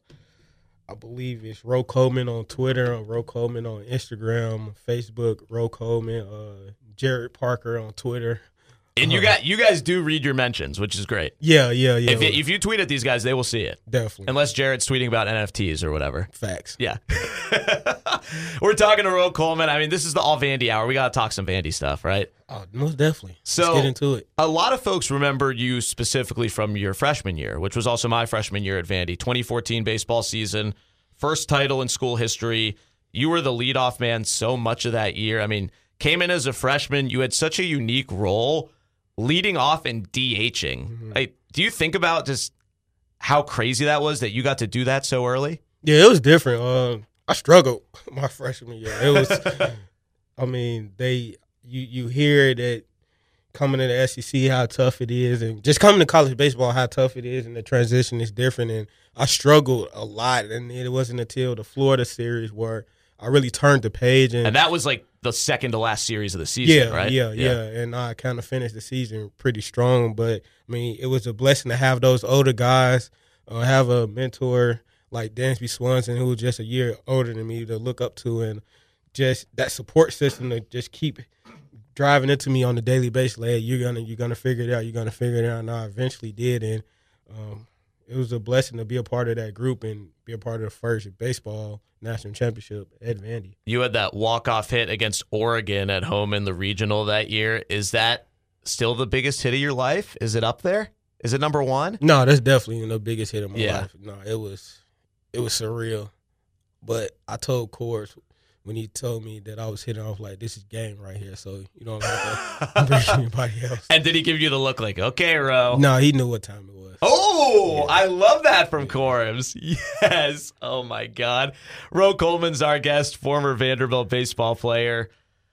I believe it's Ro Coleman on Twitter, Ro Coleman on Instagram, Facebook, Ro Coleman, uh, Jared Parker on Twitter. And you got you guys do read your mentions, which is great. Yeah, yeah, yeah. If, it, if you tweet at these guys, they will see it. Definitely. Unless Jared's tweeting about N F Ts or whatever. Facts. Yeah. We're talking to Ro Coleman. I mean, this is the All Vandy Hour. We got to talk some Vandy stuff, right? Oh, most definitely. So, let's get into it. A lot of folks remember you specifically from your freshman year, which was also my freshman year at Vandy. twenty fourteen baseball season, first title in school history. You were the leadoff man so much of that year. I mean, came in as a freshman. You had such a unique role, leading off and DHing. Mm-hmm. Like, do you think about just how crazy that was that you got to do that so early? Yeah, it was different. Uh, I struggled my freshman year. It was, I mean, they you you hear that coming to the S E C how tough it is, and just coming to college baseball how tough it is, and the transition is different. And I struggled a lot, and it wasn't until the Florida series where I really turned the page. And, and that was like the second to last series of the season, yeah, right? Yeah, yeah, yeah. And I kind of finished the season pretty strong. But, I mean, it was a blessing to have those older guys, uh, have a mentor like Dansby Swanson, who was just a year older than me, to look up to, and just that support system to just keep driving into me on a daily basis. Like, hey, you're gonna you're gonna figure it out. You're gonna figure it out. And I eventually did, and um, it was a blessing to be a part of that group and be a part of the first baseball national championship at Vandy. You had that walk-off hit against Oregon at home in the regional that year. Is that still the biggest hit of your life? Is it up there? Is it number one? No, that's definitely the biggest hit of my yeah. life. No, it was it was surreal. But I told Coors when he told me that I was hitting off, like, this is game right here, so you don't have to bring anybody else. And did he give you the look like, okay, Ro? No, he knew what time it was. Oh, yeah. I love that from Corbs. Yes. Oh, my God. Ro Coleman's our guest, former Vanderbilt baseball player.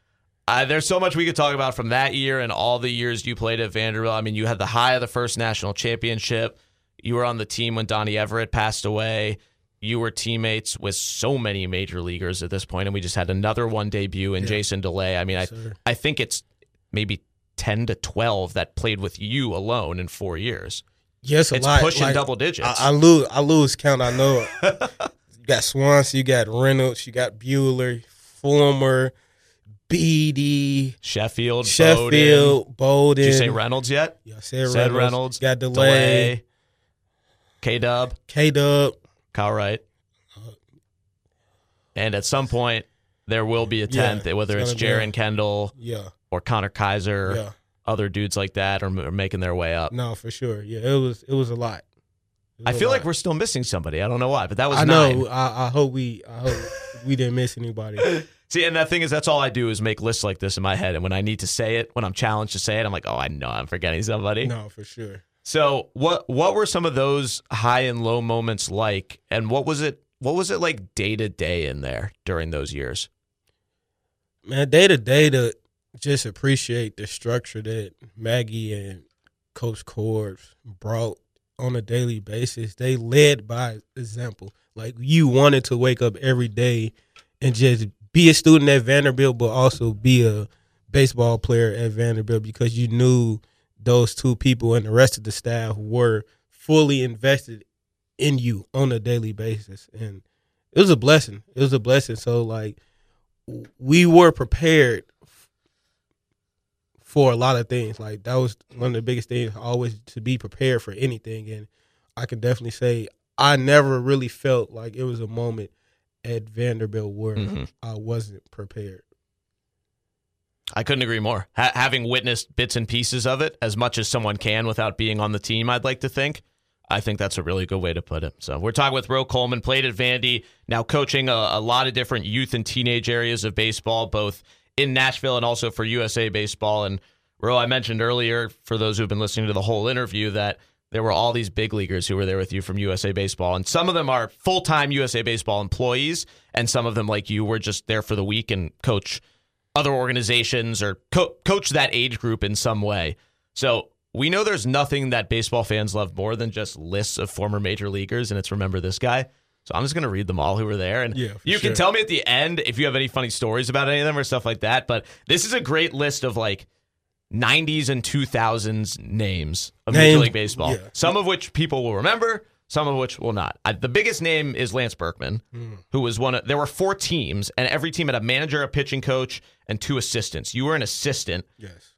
Uh, there's so much we could talk about from that year and all the years you played at Vanderbilt. I mean, you had the high of the first national championship. You were on the team when Donnie Everett passed away. You were teammates with so many major leaguers at this point, and we just had another one debut in yeah. Jason DeLay. I mean, I, I think it's maybe ten to twelve that played with you alone in four years. Yes, a it's lot. pushing like, double digits. I, I lose, I lose count. I know. You got Swanson, you got Reynolds, you got Bueller, Fulmer, Beatty, Sheffield, Sheffield, Bowden. Bowden. Did you say Reynolds yet? Yeah, I said, said Reynolds. Reynolds. Got DeLay, K Dub, K Dub, Kyle Wright. And at some point, there will be a tenth, yeah, whether it's, it's Jaron Kendall yeah. or Connor Kaiser, yeah. other dudes like that are, are making their way up. No, for sure. Yeah, it was it was a lot. Was I feel lot. like we're still missing somebody. I don't know why, but that was I nine. know. I, I hope we I hope we didn't miss anybody. See, and that thing is, that's all I do is make lists like this in my head. And when I need to say it, when I'm challenged to say it, I'm like, oh, I know I'm forgetting somebody. No, for sure. So what what were some of those high and low moments like, and what was it what was it like day to day in there during those years? Man, day to day to just appreciate the structure that Maggie and Coach Corbs brought on a daily basis. They led by example. Like, you wanted to wake up every day and just be a student at Vanderbilt, but also be a baseball player at Vanderbilt, because you knew those two people and the rest of the staff were fully invested in you on a daily basis. And it was a blessing. It was a blessing. So, like, we were prepared for a lot of things. Like, that was one of the biggest things, always to be prepared for anything. And I can definitely say I never really felt like it was a moment at Vanderbilt where mm-hmm. I wasn't prepared. I couldn't agree more. Ha- having witnessed bits and pieces of it as much as someone can without being on the team, I'd like to think. I think that's a really good way to put it. So we're talking with Ro Coleman, played at Vandy, now coaching a, a lot of different youth and teenage areas of baseball, both in Nashville and also for U S A Baseball. And Ro, I mentioned earlier, for those who've been listening to the whole interview, that there were all these big leaguers who were there with you from U S A Baseball. And some of them are full-time U S A Baseball employees, and some of them, like you, were just there for the week and coach other organizations or co- coach that age group in some way. So we know there's nothing that baseball fans love more than just lists of former major leaguers, and it's remember this guy. So I'm just going to read them all who were there. And yeah, you sure. can tell me at the end if you have any funny stories about any of them or stuff like that. But this is a great list of, like, nineties and two thousands names of Name, Major League Baseball, yeah. some of which people will remember, some of which will not. I, the biggest name is Lance Berkman, mm. who was one of, there were four teams, and every team had a manager, a pitching coach, and two assistants. You were an assistant. Yes.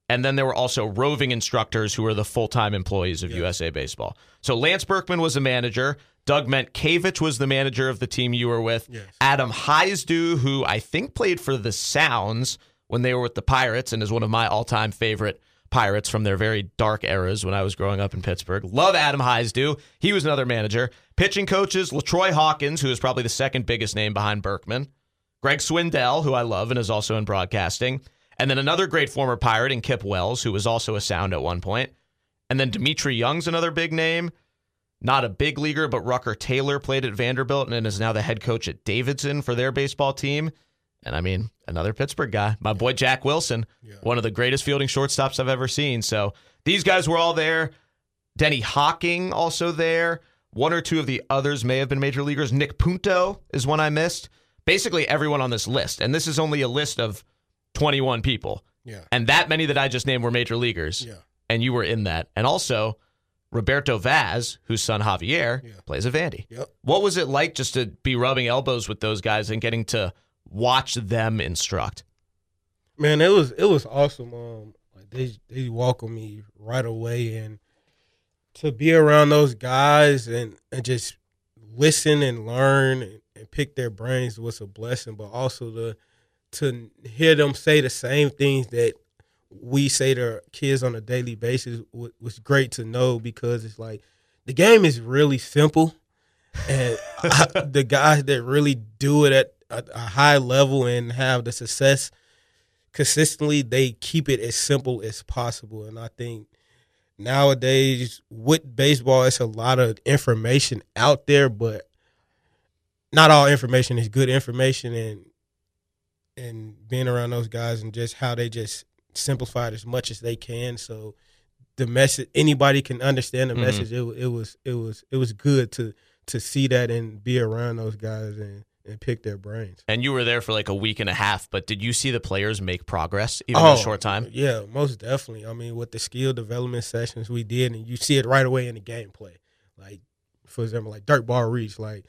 And then there were also roving instructors who were the full-time employees of yeah. U S A Baseball. So Lance Berkman was the manager. Doug Mentkevich was the manager of the team you were with. Yes. Adam Heisdu, who I think played for the Sounds when they were with the Pirates and is one of my all-time favorite Pirates from their very dark eras when I was growing up in Pittsburgh. Love Adam Heisdu. He was another manager. Pitching coaches, LaTroy Hawkins, who is probably the second biggest name behind Berkman. Greg Swindell, who I love and is also in broadcasting. And then another great former Pirate in Kip Wells, who was also a Sound at one point. And then Dimitri Young's another big name. Not a big leaguer, but Rucker Taylor played at Vanderbilt and is now the head coach at Davidson for their baseball team. And I mean, another Pittsburgh guy, my boy Jack Wilson, yeah. one of the greatest fielding shortstops I've ever seen. So these guys were all there. Denny Hawking also there. One or two of the others may have been major leaguers. Nick Punto is one I missed. Basically everyone on this list. And this is only a list of twenty-one people. Yeah. And that many that I just named were major leaguers. Yeah. And you were in that. And also Roberto Vaz, whose son Javier yeah. plays at Vandy. Yep. What was it like just to be rubbing elbows with those guys and getting to watch them instruct? Man, it was it was awesome. Um, like they they welcomed me right away, and to be around those guys and, and just listen and learn and, and pick their brains was a blessing. But also to to hear them say the same things that we say to kids on a daily basis was, was great to know, because it's like the game is really simple, and I, the guys that really do it at a, a high level and have the success consistently, they keep it as simple as possible. And I think nowadays with baseball, it's a lot of information out there, but not all information is good information. And and being around those guys and just how they just simplify it as much as they can, so the message, anybody can understand the mm-hmm. message. It, it was it was it was good to to see that and be around those guys and. and pick their brains. And you were there for like a week and a half, but did you see the players make progress even oh, in a short time? Yeah, most definitely. I mean, with the skill development sessions we did, and you see it right away in the gameplay. Like, for example, like dirt ball reach. Like,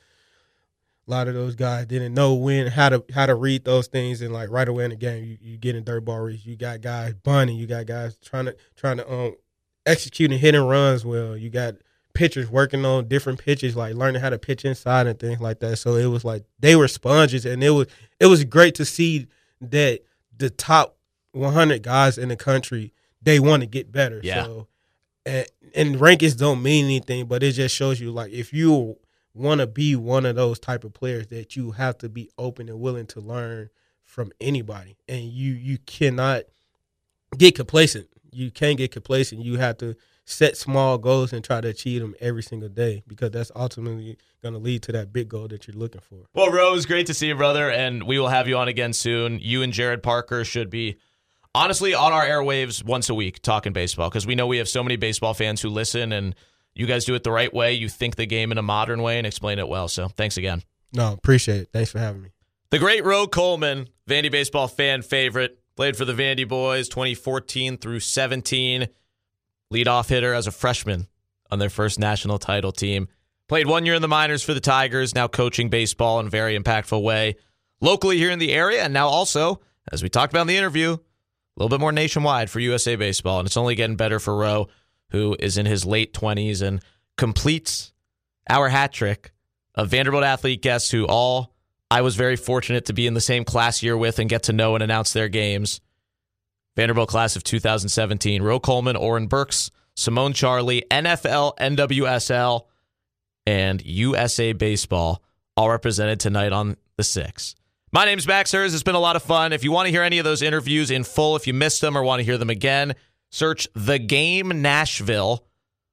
a lot of those guys didn't know when, how to how to read those things, and like right away in the game, you, you get in dirt ball reach. You got guys bunting. You got guys trying to trying to um execute and hitting runs well. You got pitchers working on different pitches, like learning how to pitch inside and things like that. So it was like they were sponges, and it was it was great to see that the top one hundred guys in the country, they want to get better. Yeah. So and, and rankings don't mean anything, but it just shows you, like, if you want to be one of those type of players, that you have to be open and willing to learn from anybody, and you you cannot get complacent. You can't get complacent. You have to set small goals and try to achieve them every single day, because that's ultimately going to lead to that big goal that you're looking for. Well, Rose, great to see you, brother, and we will have you on again soon. You and Jared Parker should be, honestly, on our airwaves once a week talking baseball, because we know we have so many baseball fans who listen, and you guys do it the right way. You think the game in a modern way and explain it well, so thanks again. No, appreciate it. Thanks for having me. The great Ro Coleman, Vandy baseball fan favorite, played for the Vandy boys twenty fourteen through seventeen. Leadoff hitter as a freshman on their first national title team. Played one year in the minors for the Tigers, now coaching baseball in a very impactful way locally here in the area, and now also, as we talked about in the interview, a little bit more nationwide for U S A Baseball, and it's only getting better for Ro, who is in his late twenties and completes our hat trick of Vanderbilt athlete guests who all I was very fortunate to be in the same class year with and get to know and announce their games. Vanderbilt class of two thousand seventeen, Ro Coleman, Oren Burks, Simone Charlie, N F L, N W S L, and U S A Baseball, all represented tonight on the Six. My name's Max Hers. It's been a lot of fun. If you want to hear any of those interviews in full, if you missed them or want to hear them again, search The Game Nashville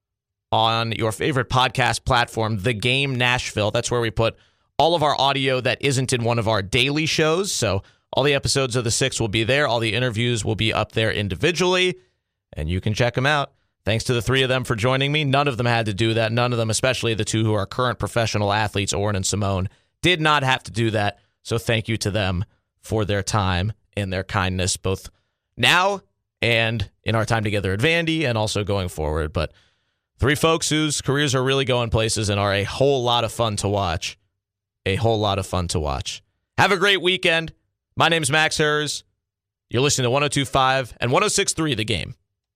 on your favorite podcast platform, The Game Nashville. That's where we put all of our audio that isn't in one of our daily shows, so all the episodes of The Six will be there. All the interviews will be up there individually, and you can check them out. Thanks to the three of them for joining me. None of them had to do that. None of them, especially the two who are current professional athletes, Oren and Simone, did not have to do that. So thank you to them for their time and their kindness, both now and in our time together at Vandy and also going forward. But three folks whose careers are really going places and are a whole lot of fun to watch. A whole lot of fun to watch. Have a great weekend. My name's Max Hers. You're listening to one oh two point five and one oh six point three The Game.